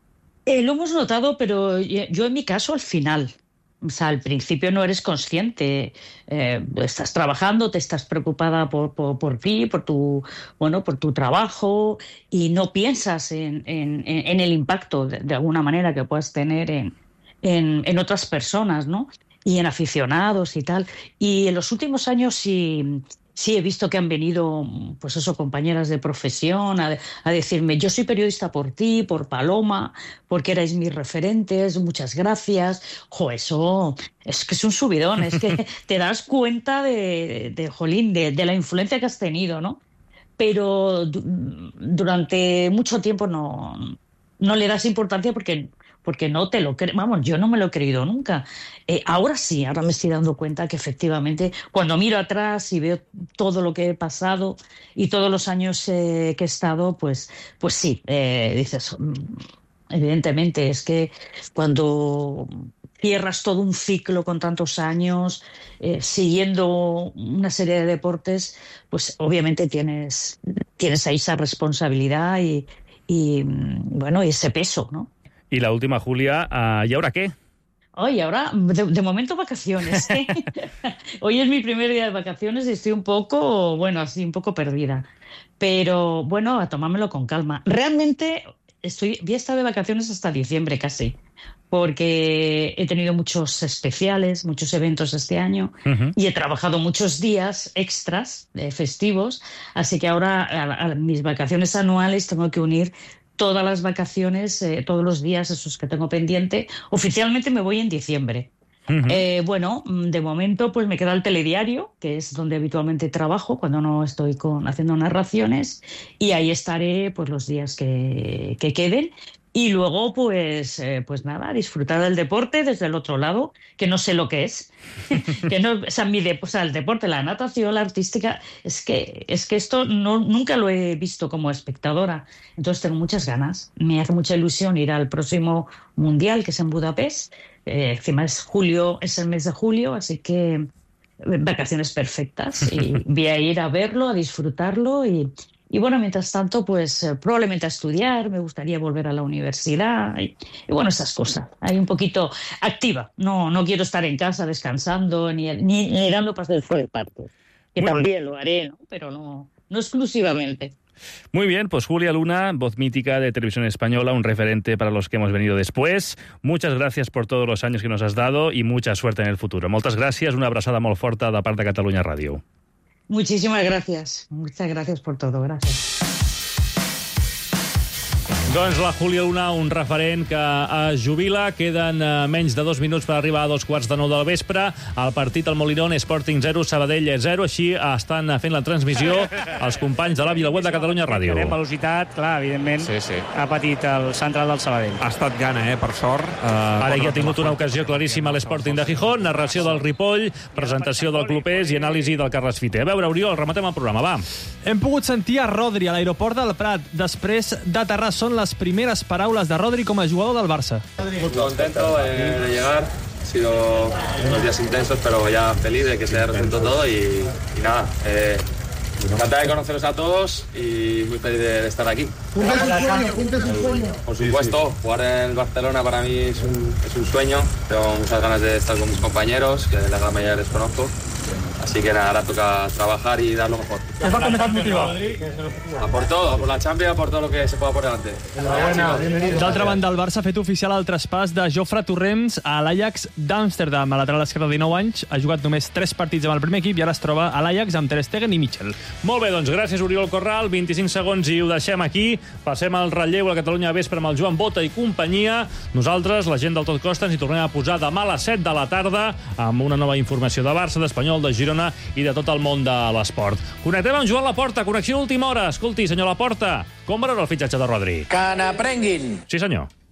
Eh, lo hemos notado, pero yo en mi caso al final. O sea, al principio no eres consciente, eh, estás trabajando, te estás preocupada por, por, por ti, por tu, bueno, por tu trabajo y no piensas en, en, en el impacto de, de alguna manera que puedas tener en, en, en otras personas, ¿no? Y en aficionados y tal. Y en los últimos años sí... Sí, he visto que han venido, pues eso, compañeras de profesión a, a decirme, yo soy periodista por ti, por Paloma, porque erais mis referentes, muchas gracias. Jo, eso es que es un subidón, es que te das cuenta de, de jolín, de, de la influencia que has tenido, ¿no? Pero du- durante mucho tiempo no, no le das importancia porque... porque no te lo crees, vamos, yo no me lo he creído nunca. Eh, ahora sí, ahora me estoy dando cuenta que efectivamente cuando miro atrás y veo todo lo que he pasado y todos los años eh, que he estado, pues, pues sí, eh, dices, evidentemente, es que cuando cierras todo un ciclo con tantos años, eh, siguiendo una serie de deportes, pues obviamente tienes, tienes ahí esa responsabilidad y, y bueno, y ese peso, ¿no? Y la última, Julia, uh, ¿y ahora qué? Hoy, ahora, de, de momento vacaciones. ¿eh? Hoy es mi primer día de vacaciones y estoy un poco, bueno, así un poco perdida. Pero bueno, a tomármelo con calma. Realmente estoy, voy a estar de vacaciones hasta diciembre casi, porque he tenido muchos especiales, muchos eventos este año uh-huh. y he trabajado muchos días extras, eh, festivos, así que ahora a, a mis vacaciones anuales tengo que unir todas las vacaciones, eh, todos los días esos que tengo pendiente. Oficialmente me voy en diciembre, Uh-huh. eh, bueno, de momento pues me queda el telediario, que es donde habitualmente trabajo cuando no estoy con, haciendo narraciones, y ahí estaré pues los días que, que queden. Y luego, pues, eh, pues nada, disfrutar del deporte desde el otro lado, que no sé lo que es. que no, o sea, mi de, o sea, el deporte, la natación, la artística, es que, es que esto no, nunca lo he visto como espectadora. Entonces tengo muchas ganas. Me hace mucha ilusión ir al próximo Mundial, que es en Budapest. Eh, encima es julio, es el mes de julio, así que vacaciones perfectas. Y voy a ir a verlo, a disfrutarlo y... Y bueno, mientras tanto, pues eh, probablemente a estudiar, me gustaría volver a la universidad y, y bueno, esas cosas. Ahí un poquito activa. No, no quiero estar en casa descansando ni, ni, ni dando pasos de parto. Que bueno, también lo haré, ¿no? Pero no, no exclusivamente. Muy bien, pues Julia Luna, voz mítica de Televisión Española, un referente para los que hemos venido después. Muchas gracias por todos los años que nos has dado y mucha suerte en el futuro. Moltes gràcies, una abraçada molt forta de part de Catalunya Ràdio. Muchísimas gracias. Muchas gracias por todo. Gracias. Doncs la Júlia Luna, un referent que es jubila. Queden menys de dos minuts per arribar a dos quarts de nou del vespre. El partit al Molinón, Sporting zero, Sabadell zero. Així estan fent la transmissió els companys de la Vilaweb de Catalunya Ràdio. Tenim velocitat, clar, evidentment. Sí, sí. Ha patit el central del Sabadell. Ha estat gana, eh, per sort. Uh, Ara ja ha tingut una ocasió claríssima a l'Sporting de Gijón, narració del Ripoll, presentació del Clopés i anàlisi del Carles Fite. A veure, Oriol, rematem el programa, va. Hem pogut sentir a Rodri a l'aeroport del Prat després d'aterrar. Són les primeres paraules de Rodri com a jugador del Barça. Muy contento eh, de llegar. Han sido unos días intensos, pero ya feliz de que se haya resuelto todo y, y nada. Eh, Encantada de conoceros a todos y muy feliz de, de estar aquí. Cumple su sueño, cumple su sueño. Por supuesto, jugar en el Barcelona para mí es un, es un sueño. Tengo muchas ganas de estar con mis compañeros, que la gran mayoría les conozco. Así que nada, ahora toca trabajar y dar lo mejor. ¿Qué falta me motivado? A por todo, a por la Champions, a por todo lo que se pueda por delante. D'altra banda, el Barça ha fet oficial el traspàs de Jofre Torrents a l'Ajax d'Amsterdam. A lateral esquerre de dinou anys, ha jugat només tres partits amb el primer equip i ara es troba a l'Ajax amb Ter Stegen i Michel. Molt bé, doncs gràcies, Oriol Corral. vint-i-cinc segons i ho deixem aquí. Passem al relleu a Catalunya Vespre amb el Joan Bota i companyia. Nosaltres, la gent del Tot Costa, ens hi tornem a posar demà a les set de la tarda amb una nova informació de Barça, d'Espanyol, de Girona i de tot el món de l'esport. Connectem amb Joan Laporta, connexió última hora. Escolti, senyor Laporta, com veurà el fitxatge de Rodri? Que n'aprenguin. Sí, senyor.